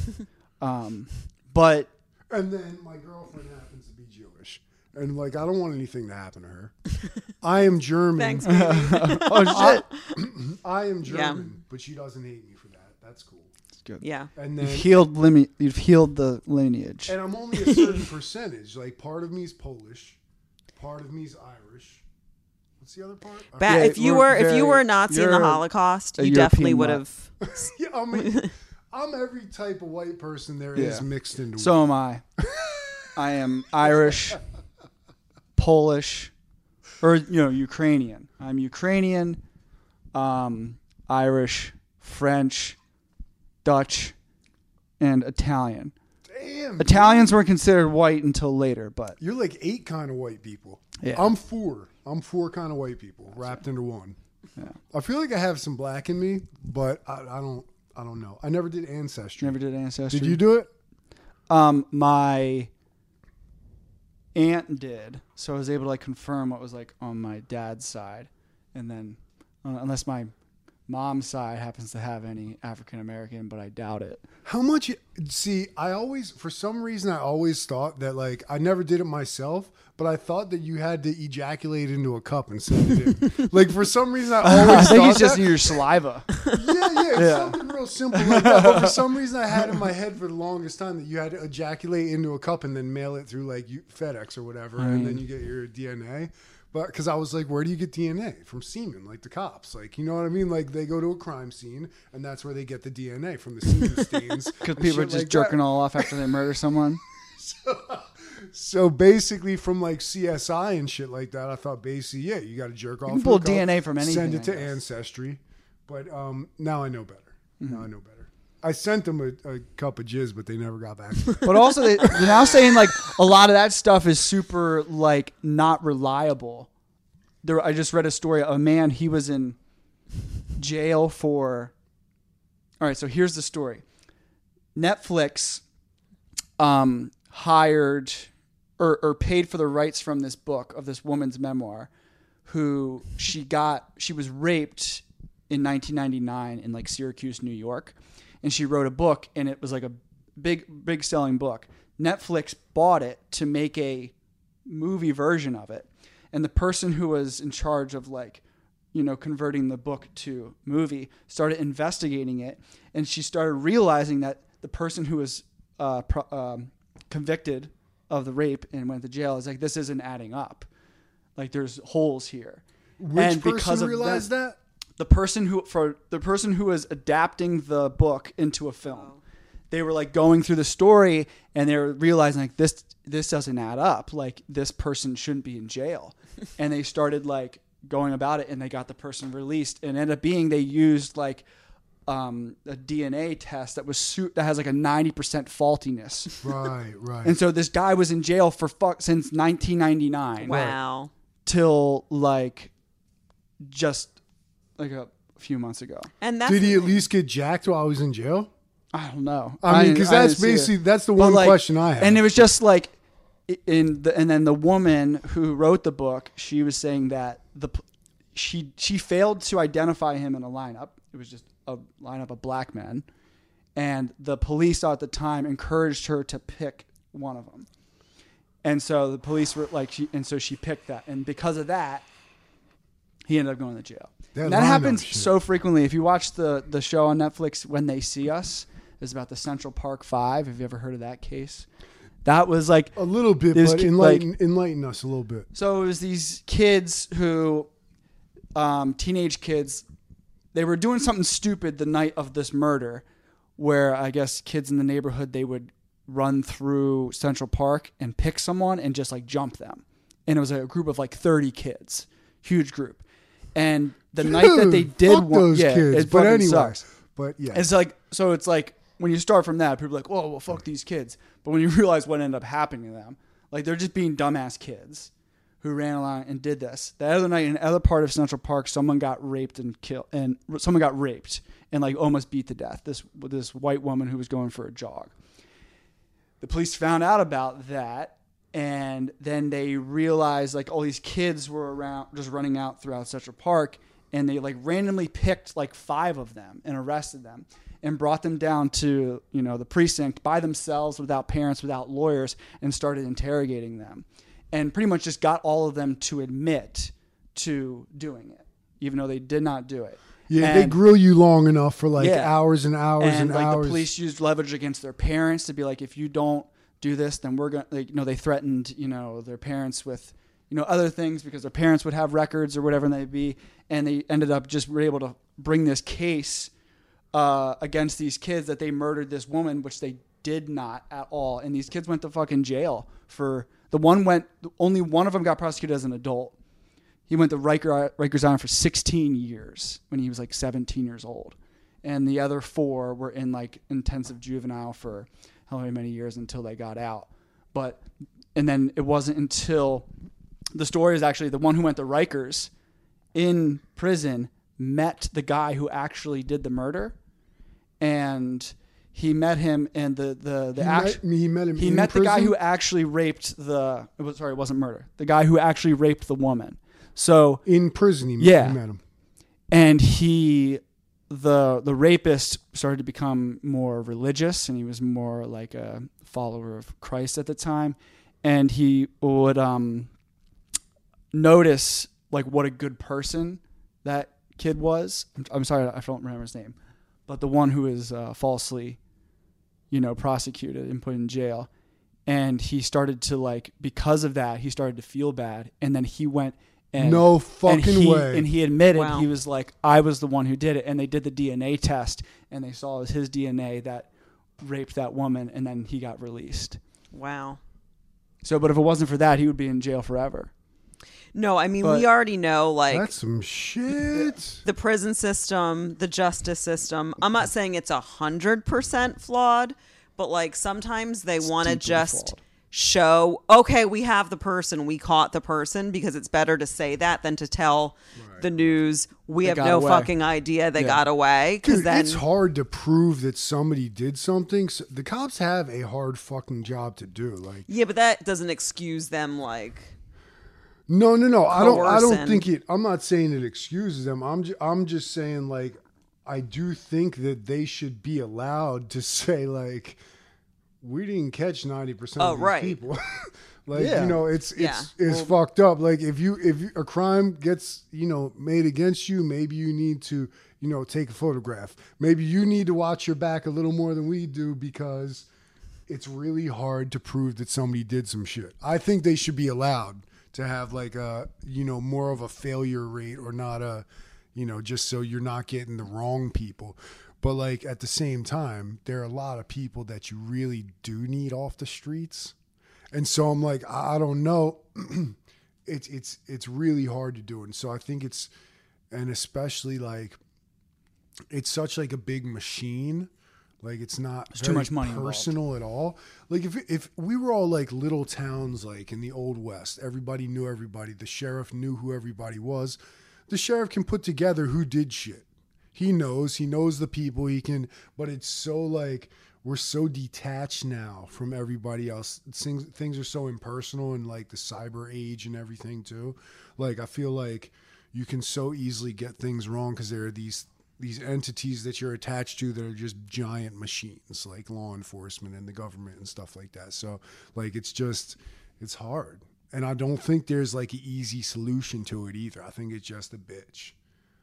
But And then my girlfriend happens to be Jewish. And like, I don't want anything to happen to her. I am German. Thanks, baby. oh shit, I am German, Yeah. but she doesn't hate me for that. That's cool. it's good. Yeah. And You've then, healed the lineage. and I'm only a certain percentage. Like, part of me is Polish, part of me is Irish. What's the other part? Ba- Yeah, if you we're were a Nazi in the you're Holocaust, a you definitely European would mutt. have. Yeah, I'm every type of white person there is Yeah. mixed into one. So am I. I am Irish, Polish, or Ukrainian. I'm Ukrainian, Irish, French, Dutch, and Italian. Damn. Italians weren't considered white until later, but You're like 8 kind of white people. Yeah. I'm 4. I'm 4 kind of white people wrapped into one. Yeah. I feel like I have some black in me, but I don't know. I never did Ancestry. never did ancestry. Did you do it? My aunt did, so I was able to like confirm what was like on my dad's side, and then unless my mom's side happens to have any African American, but I doubt it. How much? See, for some reason, I always thought that, like, I never did it myself, but I thought that you had to ejaculate into a cup and send it in. Like, for some reason, I I always think thought it's just that. in your saliva. It's something real simple like that. But for some reason, I had in my head for the longest time that you had to ejaculate into a cup and then mail it through, like, FedEx or whatever, and then you get your DNA. But because I was like, where do you get DNA? From semen, like the cops. Like, you know what I mean? Like, they go to a crime scene, and that's where they get the DNA from the semen stains. Because and people are shit just like jerking that. all off after they murder someone. So basically, from like CSI and shit like that, I thought basically, yeah, you got to jerk off. can pull to a cup, DNA from anything, Send I it to guess. Ancestry. But now I know better. Mm-hmm. Now I know better. I sent them a cup of jizz, but they never got back to me. But also, they're now saying like a lot of that stuff is super like not reliable. I just read a story. A man, he was in jail for. All right, so here's the story. Netflix hired or paid for the rights from this book of this woman's memoir, who she was raped in 1999 in like Syracuse, New York, and she wrote a book, and it was like a big selling book. Netflix bought it to make a movie version of it, and the person who was in charge of like, converting the book to movie started investigating it, and she started realizing that the person who was convicted of the rape and went to jail is like, this isn't adding up. Like there's holes here. Which And person realized that? The person who was adapting the book into a film. They were like going through the story and they were realizing like this doesn't add up. Like this person shouldn't be in jail. And they started like going about it and they got the person released, and ended up being they used like a DNA test that has like a 90% faultiness. Right. And so this guy was in jail for since 1999. Wow. Till like just like a few months ago. And that's did he at least get jacked while he was in jail? I don't know. I mean, because that's basically that's the one question I have. And it was just like, and then the woman who wrote the book, she was saying that she failed to identify him in a lineup. It was just a lineup of black men, and the police at the time encouraged her to pick one of them. And so the police were like, she picked that, and because of that, he ended up going to jail. That happens so frequently. If you watch the show on Netflix, When They See Us, it's about the Central Park 5. Have you ever heard of that case? That was like a little bit, but enlighten us a little bit. So it was these kids who, teenage kids, they were doing something stupid the night of this murder, where I guess kids in the neighborhood, they would run through Central Park and pick someone and just like jump them. And it was a group of like 30 kids, huge group. And the night that they did those kids, but anyway, sucks. But yeah, it's like, so it's like when you start from that, people are like, "Oh, well, fuck these kids." But when you realize what ended up happening to them, like they're just being dumbass kids who ran along and did this. The other night in another part of Central Park, someone got raped and killed, and someone got raped and like almost beat to death. This white woman who was going for a jog. The police found out about that. And then they realized like all these kids were around, just running out throughout Central Park, and they like randomly picked like 5 of them and arrested them and brought them down to, the precinct by themselves, without parents, without lawyers, and started interrogating them, and pretty much just got all of them to admit to doing it, even though they did not do it. Yeah, and they grill you long enough for like hours and hours and like hours. The police used leverage against their parents to be like, if you don't do this, then we're going to, they threatened, their parents with, other things because their parents would have records or whatever they be. And they ended up just were able to bring this case against these kids that they murdered this woman, which they did not at all. And these kids went to fucking jail only one of them got prosecuted as an adult. He went to Rikers Island for 16 years when he was like 17 years old. And the other 4 were in like intensive juvenile for however many years until they got out. And then it wasn't until the story is actually the one who went to Rikers in prison met the guy who actually did the murder, and he met him, and he met the guy who actually raped it wasn't murder. The guy who actually raped the woman. So in prison, he met him, and the rapist started to become more religious, and he was more like a follower of Christ at the time. And he would notice like what a good person that kid was. I'm sorry, I don't remember his name, but the one who is falsely, prosecuted and put in jail. And he started to because of that, he started to feel bad. And then he went and no fucking way. And he admitted, he was like, I was the one who did it. And they did the DNA test, and they saw it was his DNA that raped that woman, and then he got released. Wow. So, but if it wasn't for that, he would be in jail forever. No, I mean, we already know, that's some shit. The prison system, the justice system. I'm not saying it's 100% flawed, but sometimes they want to just show, okay, we have the person, we caught the person, because it's better to say that than to tell the news we have no fucking idea they got away. Because then it's hard to prove that somebody did something. So the cops have a hard fucking job to do. Yeah, but that doesn't excuse them. No. I don't think it. I'm not saying it excuses them. I'm just saying I do think that they should be allowed to say we didn't catch 90% of these people. It's fucked up. If a crime gets, made against you, maybe you need to, take a photograph. Maybe you need to watch your back a little more than we do, because it's really hard to prove that somebody did some shit. I think they should be allowed to have like a, more of a failure rate or not a, just so you're not getting the wrong people. But like at the same time, there are a lot of people that you really do need off the streets. And so I'm like, I don't know. It's really hard to do. And so I think and especially like, it's such like a big machine. Like it's not too much money personal at all. Like if we were all like little towns, like in the Old West, everybody knew everybody. The sheriff knew who everybody was. The sheriff can put together who did shit. He knows the people but it's so like, we're so detached now from everybody else. Things are so impersonal and like the cyber age and everything too. Like I feel like you can so easily get things wrong because there are these entities that you're attached to that are just giant machines, like law enforcement and the government and stuff like that. So like, it's hard. And I don't think there's like an easy solution to it either. I think it's just a bitch.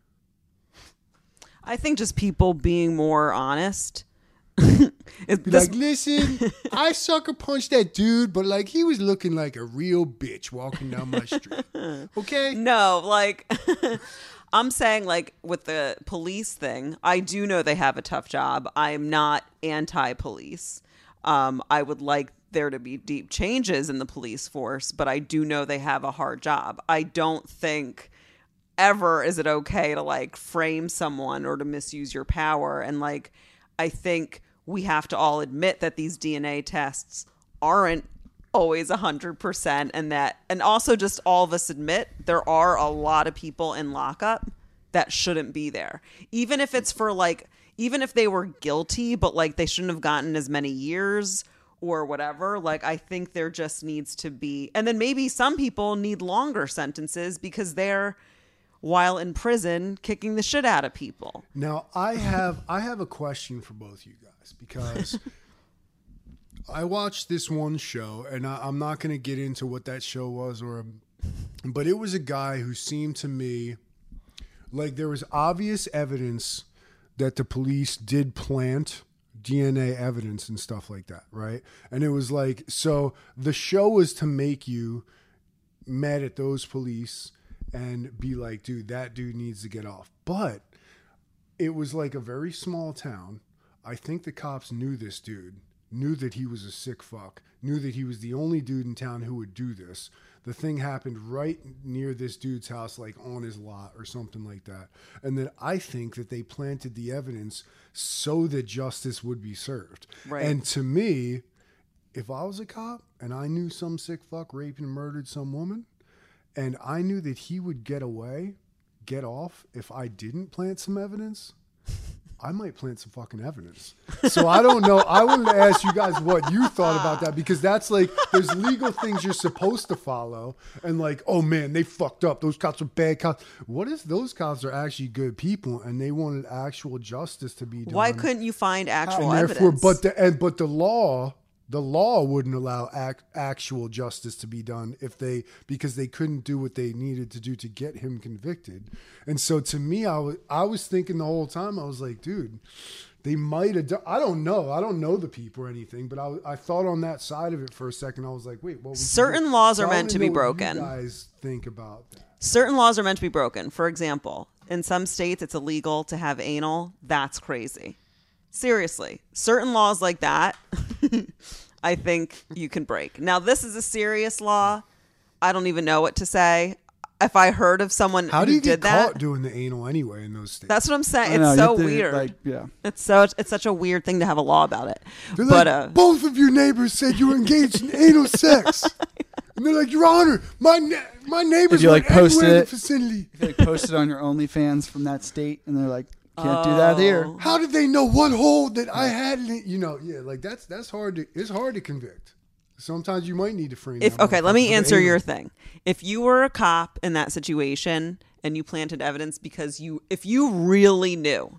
I think just people being more honest. Like, listen, I sucker punched that dude, but like he was looking like a real bitch walking down my street. Okay? No, like I'm saying like with the police thing, I do know they have a tough job. I'm not anti-police. I would like there to be deep changes in the police force, but I do know they have a hard job. I don't think ever is it okay to like frame someone or to misuse your power. And like, I think we have to all admit that these DNA tests aren't always 100%, and also just all of us admit there are a lot of people in lockup that shouldn't be there. Even if it's for like, even if they were guilty, but like they shouldn't have gotten as many years or whatever. Like, I think there just needs to be, and then maybe some people need longer sentences because they're, while in prison, kicking the shit out of people. Now, I have a question for both you guys because I watched this one show, and I'm not going to get into what that show was, but it was a guy who seemed to me like there was obvious evidence that the police did plant DNA evidence and stuff like that, right? And it was like, so the show was to make you mad at those police and be like, dude, that dude needs to get off. But it was like a very small town. I think the cops knew this dude, knew that he was a sick fuck, knew that he was the only dude in town who would do this. The thing happened right near this dude's house, like on his lot or something like that. And then I think that they planted the evidence so that justice would be served. Right. And to me, if I was a cop and I knew some sick fuck raped and murdered some woman, and I knew that he would get off if I didn't plant some evidence, I might plant some fucking evidence. So I don't know. I wanted to ask you guys what you thought about that, because that's like, there's legal things you're supposed to follow. And like, oh man, they fucked up. Those cops are bad cops. What if those cops are actually good people and they wanted actual justice to be done? Why couldn't you find actual evidence? But the law wouldn't allow actual justice to be done because they couldn't do what they needed to do to get him convicted. And so to me, I was thinking the whole time, I was like, dude, they might have done, I don't know. I don't know the people or anything, but I thought on that side of it for a second. I was like, wait, what? Certain laws are meant to be broken. What do you guys think about that? Certain laws are meant to be broken. For example, in some states, it's illegal to have anal. That's crazy. Seriously. Certain laws like that, I think you can break. Now, this is a serious law. I don't even know what to say. If I heard of someone How do you who did get caught that, doing the anal anyway in those states? that's what I'm saying. It's so weird. Like, yeah. It's such a weird thing to have a law about it. They're But like, both of your neighbors said you were engaged in anal sex. And they're like, Your Honor, my neighbors were like post anywhere in the it? vicinity. If they posted on your OnlyFans from that state, and they're like, can't do that here. How did they know what hole that I had in it? Yeah, like that's hard it's hard to convict. Sometimes you might need to frame. Okay, let me answer your thing. If you were a cop in that situation and you planted evidence because if you really knew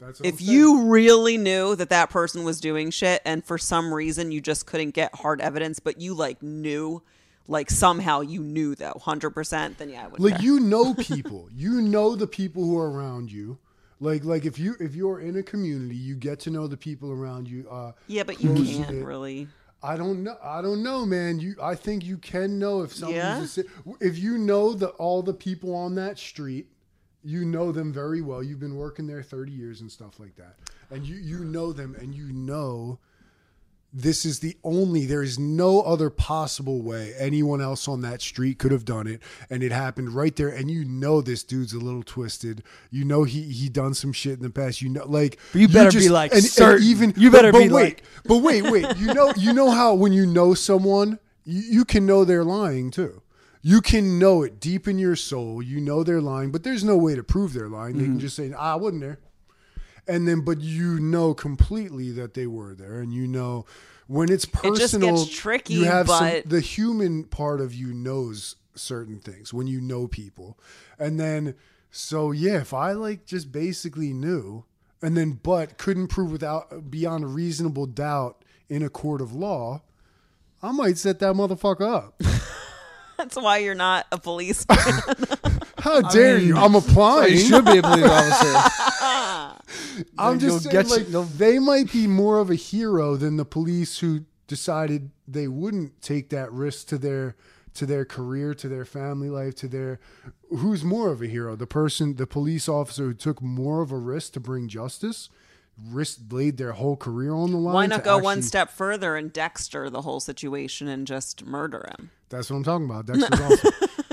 that person was doing shit, and for some reason you just couldn't get hard evidence, but you knew, somehow you knew though, 100%, then yeah, I would. Like people, the people who are around you. Like if you're in a community, you get to know the people around you. Yeah, but you can't really. I don't know, man. I think you can know if somebody's if you know all the people on that street, you know them very well. You've been working there 30 years and stuff like that. And you know them, and you know this is there is no other possible way anyone else on that street could have done it. And it happened right there. And you know this dude's a little twisted. You know he done some shit in the past. You know, like but you better be like certain. Even you better be wait, but wait. You know how when you know someone, you can know they're lying too. You can know it deep in your soul. You know they're lying, but there's no way to prove they're lying. They can just say, I wasn't there. And then, but you know completely that they were there. And you know, when it's personal, it just gets tricky, you have but the human part of you knows certain things when you know people. And then, so yeah, if I like just basically knew and then, but couldn't prove beyond a reasonable doubt in a court of law, I might set that motherfucker up. That's why you're not a policeman. How dare you? I'm applying. You should be a police officer. I'm just saying, they might be more of a hero than the police who decided they wouldn't take that risk to their career, to their family life, who's more of a hero? The police officer who took more of a risk to bring justice, laid their whole career on the line. Why not go one step further and Dexter the whole situation and just murder him? That's what I'm talking about. Dexter's awesome.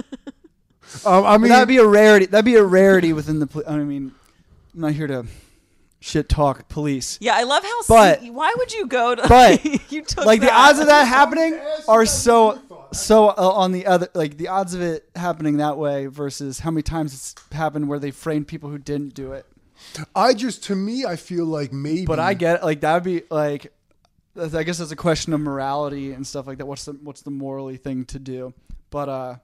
I mean, that'd be a rarity. That'd be a rarity within the. I mean, I'm not here to shit talk police. Yeah, I love how. Why would you go to? But you took like that. the odds of that happening are so on the other. Like the odds of it happening that way versus how many times it's happened where they framed people who didn't do it. To me, I feel like maybe. But I get it. Like that'd be like. I guess it's a question of morality and stuff like that. What's the morally thing to do? But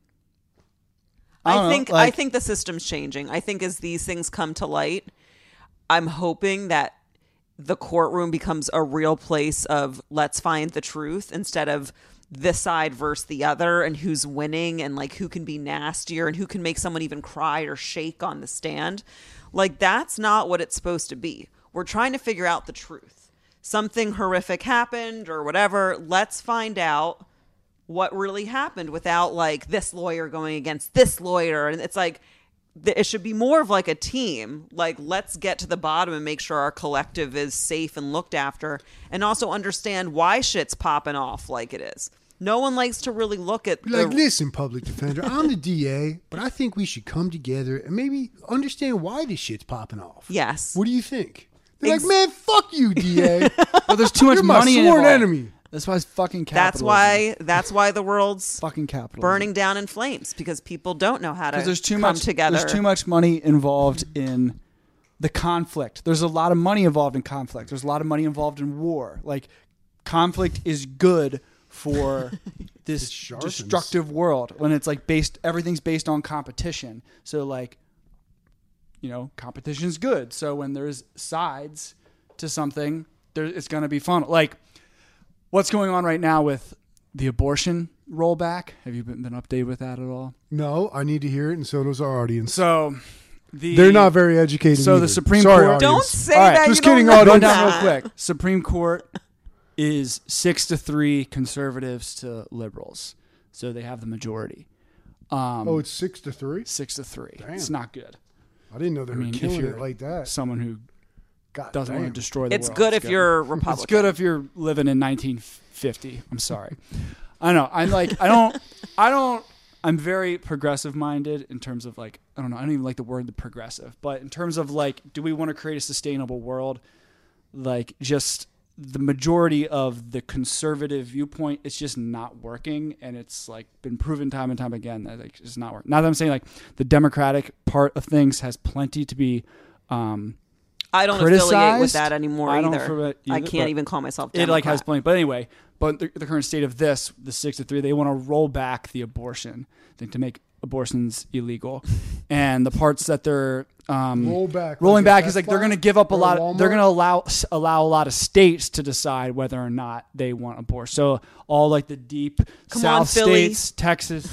I think the system's changing. I think as these things come to light, I'm hoping that the courtroom becomes a real place of let's find the truth instead of this side versus the other and who's winning and like who can be nastier and who can make someone even cry or shake on the stand. Like that's not what it's supposed to be. We're trying to figure out the truth. Something horrific happened or whatever. Let's find out what really happened without like this lawyer going against this lawyer. And it's like, it should be more of like a team. Like, let's get to the bottom and make sure our collective is safe and looked after and also understand why shit's popping off like it is. No one likes to really look at listen, public defender, I'm the DA, but I think we should come together and maybe understand why this shit's popping off. Yes. What do you think? They're like, man, fuck you, DA. Well, there's too much money in it. You're my sworn enemy. That's why it's fucking capitalism. That's why the world's fucking capitalism burning down in flames because people don't know how to come together. There's too much money involved in the conflict. There's a lot of money involved in conflict. There's a lot of money involved in war. Like, conflict is good for this destructive world when it's like everything's based on competition. So like, you know, competition's good. So when there's sides to something, it's going to be fun. Like what's going on right now with the abortion rollback. Have you been updated with that at all? No, I need to hear it, and so does our audience. So they're not very educated. So either. the Supreme Sorry, Court. audience. Don't say that. Just you kidding, don't audience. Run down real quick. Supreme Court is 6-3 conservatives to liberals, so they have the majority. It's 6-3. 6-3. Damn. It's not good. I didn't know they were killing it like that. Someone who doesn't want to destroy the world. It's good if you're Republican. It's good if you're living in 1950. I'm sorry. I know. I'm very progressive minded in terms of like, I don't know. I don't even like the word progressive, but in terms of like, do we want to create a sustainable world? Like just the majority of the conservative viewpoint, it's just not working. And it's like been proven time and time again that like, it's not working. Now that I'm saying like the Democratic part of things has plenty to be, I don't affiliate with that anymore either. I can't even call myself Democrat. It like has plenty. But anyway, the current state of the 6-3, they want to roll back the abortion thing to make abortions illegal. And the parts that they're rolling back is like they're going to give up a lot. They're going to allow a lot of states to decide whether or not they want abortion. So all like the deep South states, Texas,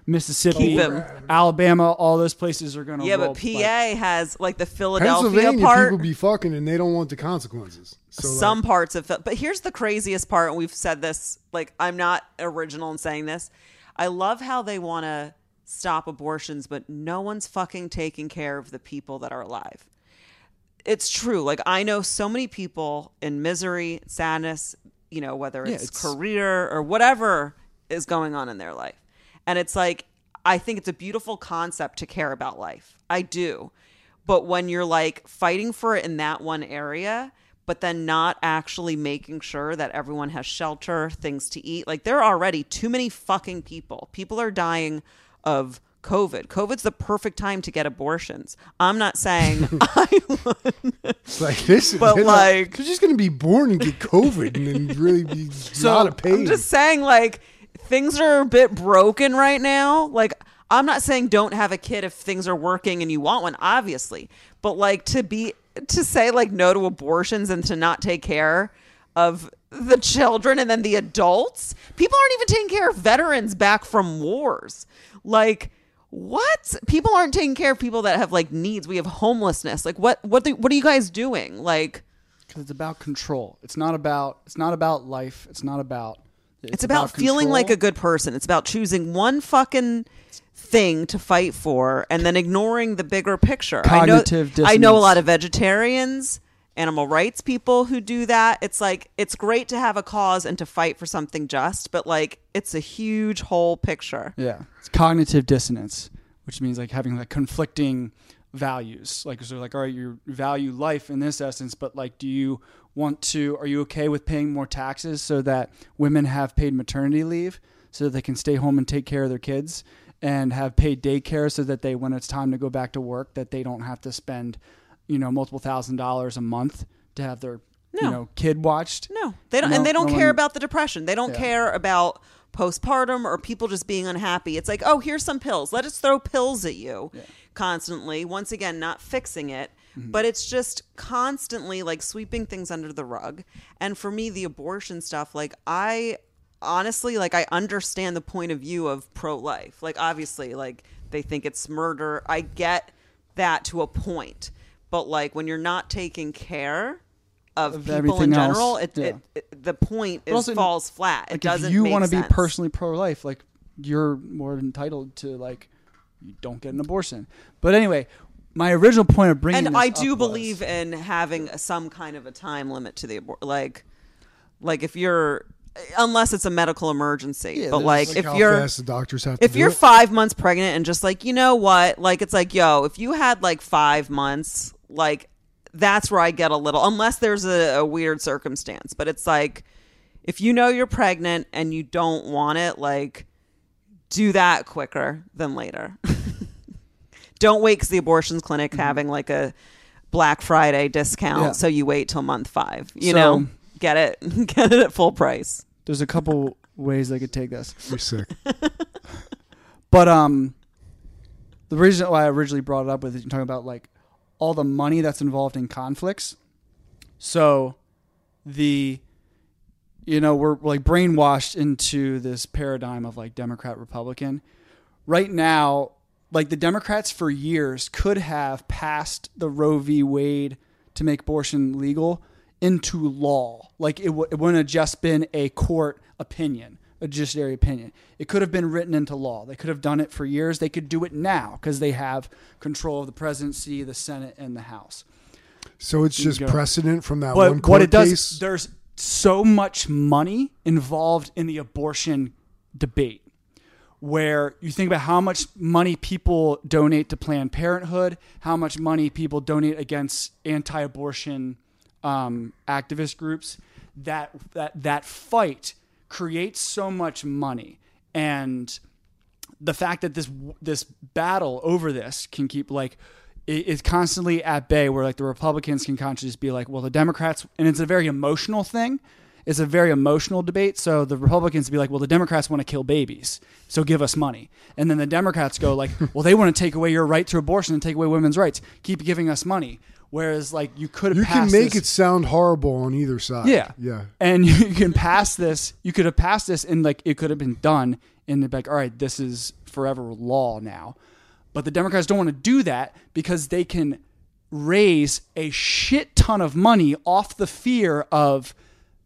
Mississippi, Alabama, all those places are going to roll. But PA has like the Philadelphia Pennsylvania, part. people be fucking and they don't want the consequences. So Some parts of but here's the craziest part, and we've said this, like, I'm not original in saying this. I love how they want to stop abortions, but no one's fucking taking care of the people that are alive. It's true. Like, I know so many people in misery, sadness, you know, whether it's career or whatever is going on in their life. And it's like, I think it's a beautiful concept to care about life. I do. But when you're like fighting for it in that one area, but then not actually making sure that everyone has shelter, things to eat, like, there are already too many fucking people. People are dying of COVID. COVID's the perfect time to get abortions. I'm not saying I would. It's like this, but like, you're just going to be born and get COVID and then really be out of pain. I'm just saying, like, things are a bit broken right now. Like, I'm not saying don't have a kid if things are working and you want one, obviously. But like, to say like no to abortions and to not take care of the children and then the adults. People aren't even taking care of veterans back from wars. Like, what? People aren't taking care of people that have like needs. We have homelessness. Like, what are you guys doing? Like, because it's about control. It's not about life. It's about feeling like a good person. It's about choosing one fucking thing to fight for and then ignoring the bigger picture. Cognitive dissonance. I know a lot of vegetarians, animal rights people who do that. It's like, it's great to have a cause and to fight for something just, but like, it's a huge whole picture. Yeah. It's cognitive dissonance, which means like having like conflicting values. Like, so like, all right, you value life in this essence, but like, are you okay with paying more taxes so that women have paid maternity leave so that they can stay home and take care of their kids, and have paid daycare so that when it's time to go back to work, that they don't have to spend, multiple $1,000s a month to have their, kid watched? No, they don't. And they don't care about the depression. They don't care about postpartum or people just being unhappy. It's like, oh, here's some pills. Let us throw pills at you constantly. Once again, not fixing it. Mm-hmm. But it's just constantly like sweeping things under the rug. And for me, the abortion stuff, like, I honestly, like, I understand the point of view of pro-life. Like, obviously, like, they think it's murder. I get that to a point. But like, when you're not taking care of people in general, the point falls flat. Like, it doesn't if you want to be personally pro-life, like, you're more entitled to, like, you don't get an abortion. But anyway, my original point of bringing and this I do up believe in having some kind of a time limit to the abortion. Like if you're, unless it's a medical emergency, but like if how you're, fast the doctors have to if you're 5 months pregnant and just like, you know what, like, it's like, yo, if you had like 5 months, like, that's where I get a little, unless there's a weird circumstance. But it's like, if you know you're pregnant and you don't want it, like, do that quicker than later. Don't wait because the abortion clinic having like a Black Friday discount, so you wait till month 5. You know, get it at full price. There's a couple ways I could take this. You're sick. But the reason why I originally brought it up with is you're talking about like all the money that's involved in conflicts. So we're like brainwashed into this paradigm of like Democrat, Republican. Right now, like, the Democrats for years could have passed the Roe v. Wade to make abortion legal into law. Like, it wouldn't have just been a court opinion, a judiciary opinion. It could have been written into law. They could have done it for years. They could do it now because they have control of the presidency, the Senate, and the House. So it's just precedent from that one court case? There's so much money involved in the abortion debate, where you think about how much money people donate to Planned Parenthood, how much money people donate against anti-abortion activist groups, that fight creates so much money. And the fact that this battle over this can keep, like, is constantly at bay, where like the Republicans can consciously just be like, well, the Democrats, and it's a very emotional thing. It's a very emotional debate. So the Republicans be like, well, the Democrats want to kill babies, so give us money. And then the Democrats go like, well, they want to take away your right to abortion and take away women's rights. Keep giving us money. Whereas like you could have You passed can make this, it sound horrible on either side. yeah. And you can pass this. You could have passed this, and like it could have been done, and like, all right, this is forever law now. But the Democrats don't want to do that because they can raise a shit ton of money off the fear of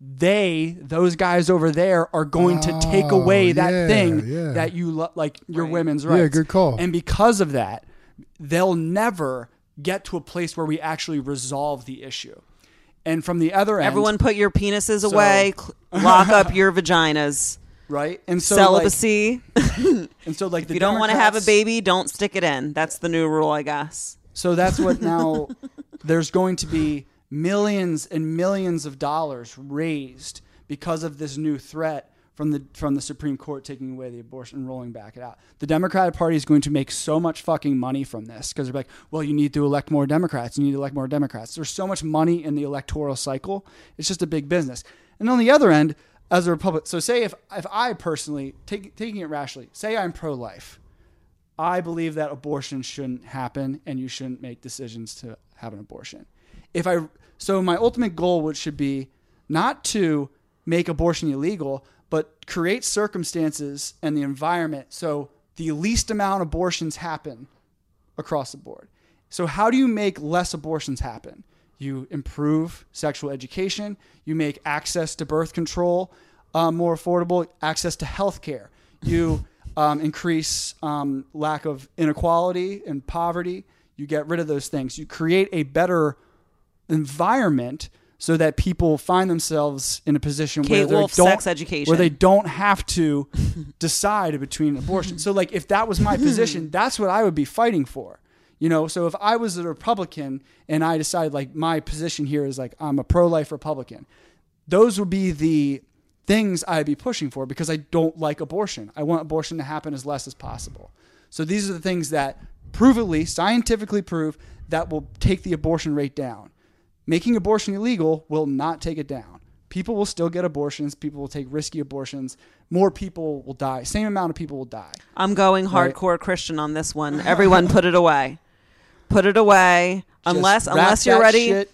those guys over there are going to take away that thing that you like your women's rights. Yeah, good call. And because of that, they'll never get to a place where we actually resolve the issue. And from the other end, everyone put your penises away, lock up your vaginas. Right? And so celibacy. And so like if you don't want to have a baby, don't stick it in. That's the new rule, I guess. So that's what now there's going to be millions and millions of dollars raised because of this new threat from the Supreme Court taking away the abortion and rolling back it out. The Democratic Party is going to make so much fucking money from this because they're like, well, you need to elect more Democrats. You need to elect more Democrats. There's so much money in the electoral cycle. It's just a big business. And on the other end, as a Republican, so say if I personally, taking it rationally, say I'm pro-life, I believe that abortion shouldn't happen and you shouldn't make decisions to have an abortion. So my ultimate goal should be not to make abortion illegal, but create circumstances and the environment so the least amount of abortions happen across the board. So how do you make less abortions happen? You improve sexual education. You make access to birth control more affordable, access to health care. You increase lack of inequality and poverty. You get rid of those things. You create a better environment so that people find themselves in a position Kate where Wolf, sex education, where they don't have to decide between abortion. So like if that was my position, that's what I would be fighting for. You know, so if I was a Republican and I decided like my position here is like I'm a pro-life Republican, those would be the things I'd be pushing for because I don't like abortion. I want abortion to happen as less as possible. So these are the things that scientifically prove that will take the abortion rate down. Making abortion illegal will not take it down. People will still get abortions. People will take risky abortions. More people will die. Same amount of people will die. I'm going hardcore Christian on this one. Everyone put it away. Put it away. Unless you're ready to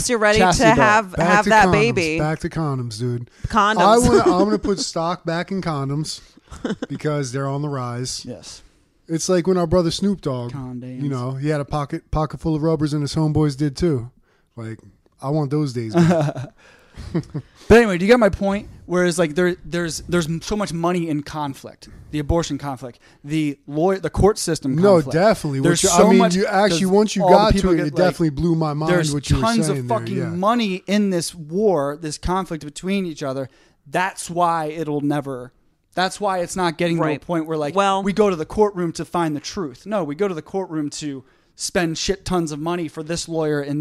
have that condoms. baby. Back to condoms, dude. Condoms. I'm gonna put stock back in condoms because they're on the rise. Yes. It's like when our brother Snoop Dogg, Condoms. you know, he had a pocket full of rubbers and his homeboys did too. Like, I want those days back. But anyway, do you get my point? Whereas like there's so much money in conflict, the abortion conflict, the court system conflict. No, definitely. There's once you got to it, it definitely blew my mind. There's what you were saying. There's tons of fucking money in this war, this conflict between each other. That's why That's why it's not getting to a point where we go to the courtroom to find the truth. No, we go to the courtroom to spend shit tons of money for this lawyer and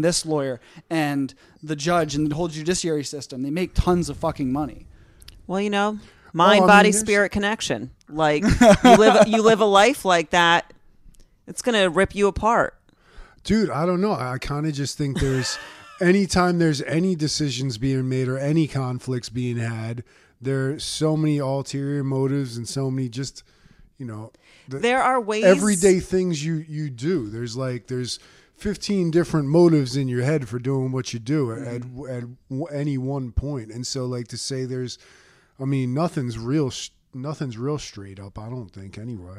the judge and the whole judiciary system. They make tons of fucking money. Well, you know, mind, body, spirit connection. Like you live a life like that, it's going to rip you apart. Dude, I don't know. I kind of just think anytime there's any decisions being made or any conflicts being had, there's so many ulterior motives and so many just, you know, there are ways, everyday things you do. There's 15 different motives in your head for doing what you do at any one point. And so like to say nothing's real straight up, I don't think anyway.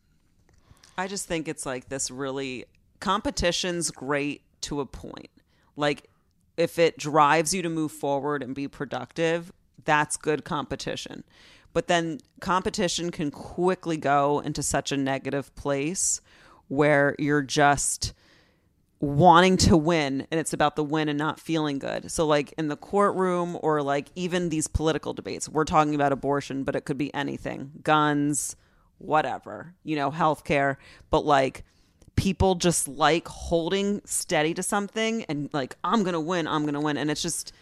I just think it's like this competition's great to a point. Like if it drives you to move forward and be productive, that's good competition. But then competition can quickly go into such a negative place where you're just wanting to win and it's about the win and not feeling good. So like in the courtroom or like even these political debates, we're talking about abortion, but it could be anything, guns, whatever, you know, healthcare. But like people just like holding steady to something and like, I'm going to win. And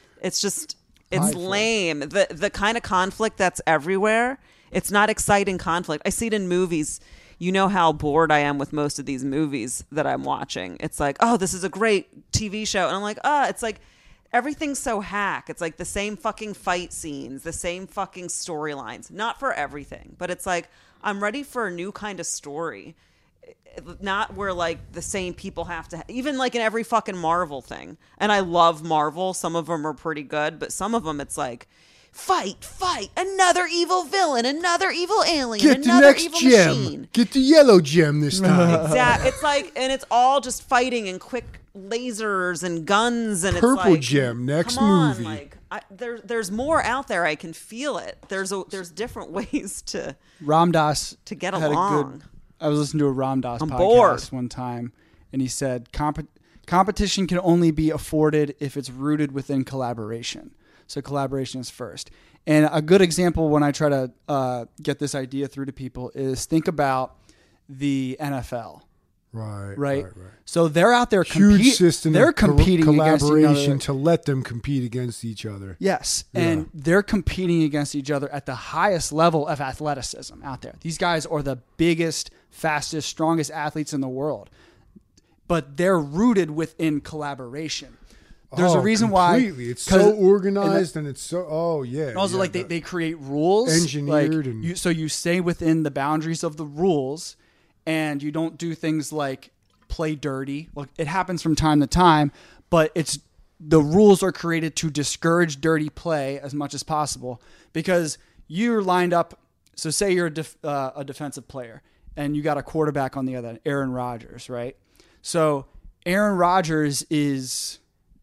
it's lame. The kind of conflict that's everywhere. It's not exciting conflict. I see it in movies. You know how bored I am with most of these movies that I'm watching. It's like, oh, this is a great TV show. And I'm like, it's like everything's so hack. It's like the same fucking fight scenes, the same fucking storylines. Not for everything, but it's like, I'm ready for a new kind of story. not where like the same people have to, even like in every fucking Marvel thing. And I love Marvel. Some of them are pretty good, but some of them it's like, fight, another evil villain, another evil alien, Get the another next evil gem. machine. Get the yellow gem this time. Exactly. It's like, and it's all just fighting and quick lasers and guns, and Purple it's like, gem, next come on, movie. like there's more out there. I can feel it. There's different ways to Ram Dass to get had along. I was listening to a Ram Dass I'm podcast bored. one time, and he said competition can only be afforded if it's rooted within collaboration. So collaboration is first. And a good example when I try to get this idea through to people is think about the NFL. Right. So they're out there Huge system. They're of competing collaboration against each other. to let them compete against each other. Yes, Yeah. and they're competing against each other at the highest level of athleticism out there. These guys are the biggest, fastest, strongest athletes in the world, but they're rooted within collaboration. There's a reason completely. why It's so organized and it's so. Oh yeah. and also, yeah, like they create rules, engineered, like, and so you stay within the boundaries of the rules, and you don't do things like play dirty. Well, it happens from time to time, but the rules are created to discourage dirty play as much as possible because you're lined up. So say you're a defensive player and you got a quarterback on the other end, Aaron Rodgers, right? So Aaron Rodgers is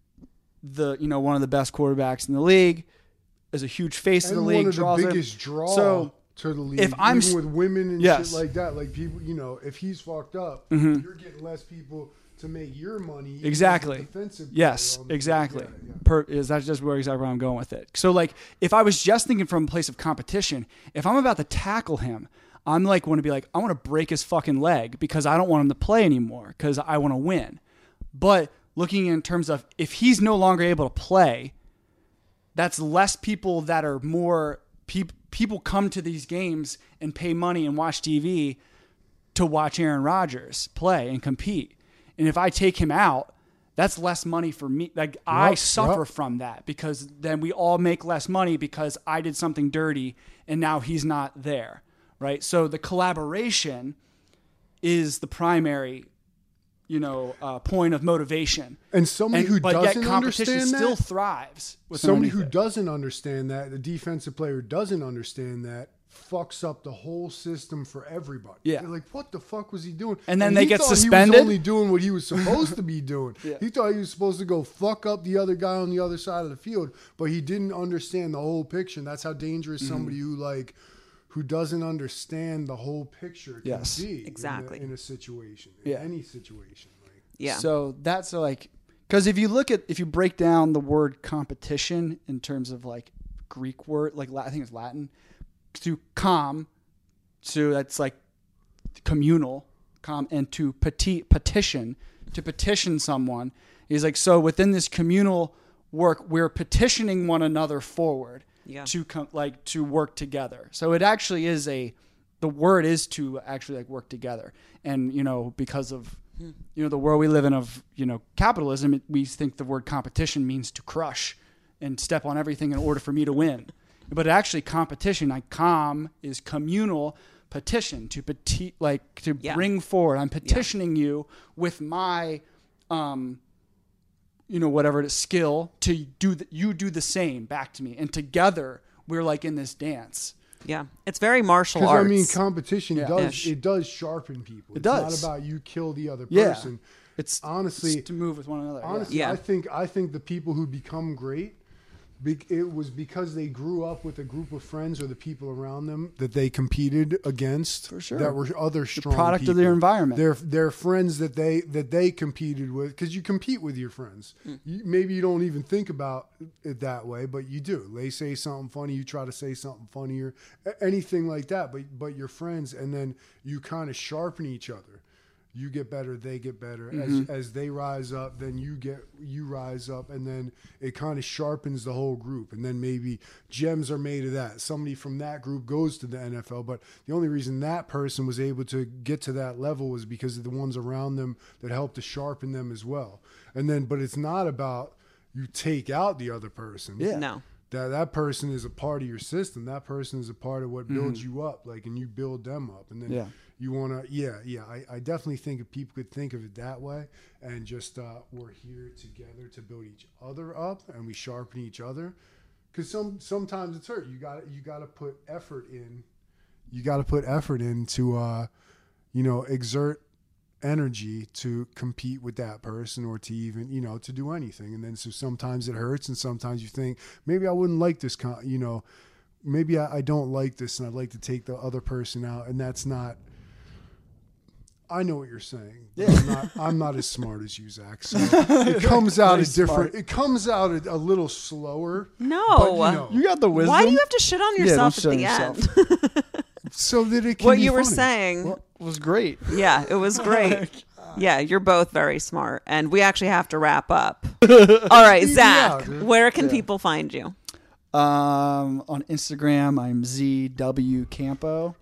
one of the best quarterbacks in the league, is a huge face of the league, one of draws the biggest draw So to the league. if I'm even with women and yes. shit like that, like people, if he's fucked up, Mm-hmm. you're getting less people to make your money. Exactly. Defensive Yes, player on the exactly. field. Yeah. That's just exactly where I'm going with it. So like, if I was just thinking from a place of competition, if I'm about to tackle him, I'm like, want to be like, I want to break his fucking leg because I don't want him to play anymore because I want to win. But looking in terms of if he's no longer able to play, that's less people that are more people come to these games and pay money and watch TV to watch Aaron Rodgers play and compete. And if I take him out, that's less money for me. Like I suffer from that because then we all make less money because I did something dirty and now he's not there, right? So the collaboration is the primary, point of motivation. And somebody who doesn't competition understand still that, thrives. somebody who doesn't understand that, the defensive player doesn't understand that, fucks up the whole system for everybody. Yeah. They're like, what the fuck was he doing? And then they he get thought suspended? He was only doing what he was supposed to be doing. Yeah. He thought he was supposed to go fuck up the other guy on the other side of the field, but he didn't understand the whole picture. And that's how dangerous somebody who doesn't understand the whole picture can be exactly in a situation, any situation. Yeah. So that's like, because if you break down the word competition in terms of like Greek word, like I think it's Latin, to so that's like communal, and to petition, to petition someone. He's like, so within this communal work, we're petitioning one another forward to work together. So it actually is the word is to actually like work together. And, because of, the world we live in of, capitalism, we think the word competition means to crush and step on everything in order for me to win. But actually competition, like is communal, petition, to bring forward. I'm petitioning you with my, whatever it is, skill to do you do the same back to me. And together we're like in this dance. Yeah, it's very martial arts. Because competition does sharpen people. It's not about you kill the other person. It's honestly to move with one another. Honestly, I think the people who become great, it was because they grew up with a group of friends or the people around them that they competed against. For sure, that were other strong the product people. of their environment. They're friends that they competed with, because you compete with your friends. Maybe you don't even think about it that way, but you do. They say something funny, you try to say something funnier, anything like that. But you're friends, and then you kind of sharpen each other. You get better, they get better. As they rise up, then you rise up, and then it kind of sharpens the whole group. And then maybe gems are made of that. Somebody from that group goes to the NFL, but the only reason that person was able to get to that level was because of the ones around them that helped to sharpen them as well. But it's not about you take out the other person. Yeah. No. That person is a part of your system. That person is a part of what builds you up, and you build them up. And then You want to, yeah. I definitely think if people could think of it that way, and just we're here together to build each other up, and we sharpen each other. Because sometimes it's hurt. You got to put effort in. You got to put effort in to, exert energy to compete with that person, or to even, to do anything. And then so sometimes it hurts, and sometimes you think maybe I wouldn't like this. Maybe I don't like this, and I'd like to take the other person out, and that's not. I know what you're saying. Yeah. I'm not as smart as you, Zach. So it comes out a different. Smart. It comes out a little slower. No, but, you got the wisdom. Why do you have to shit on yourself at the end? So that it can what be you funny. were saying was great. Yeah, it was great. Yeah, you're both very smart, and we actually have to wrap up. All right, Zach, where can people find you? On Instagram, I'm ZW Campo.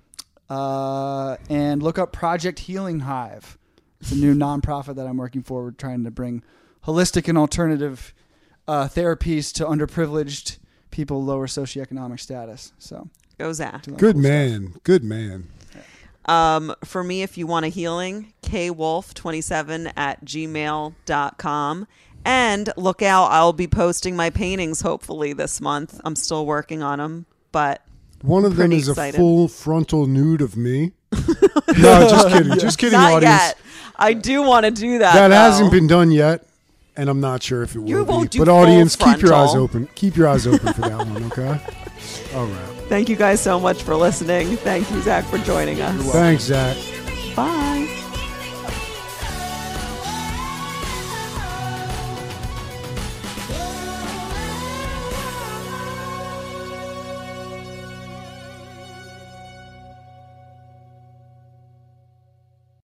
And look up Project Healing Hive. It's a new nonprofit that I'm working for. We're trying to bring holistic and alternative therapies to underprivileged people, lower socioeconomic status. So go Zach. Good man. Good man. For me, if you want a healing, kwolf27@gmail.com. And look out, I'll be posting my paintings hopefully this month. I'm still working on them, but one of them is excited. A full frontal nude of me. No, just kidding. Just kidding, not audience. Yet. I do want to do that. That hasn't been done yet, and I'm not sure if it will be. But audience, keep your eyes open. Keep your eyes open for that one, okay? All right. Thank you guys so much for listening. Thank you, Zach, for joining us. Thanks, Zach. Bye.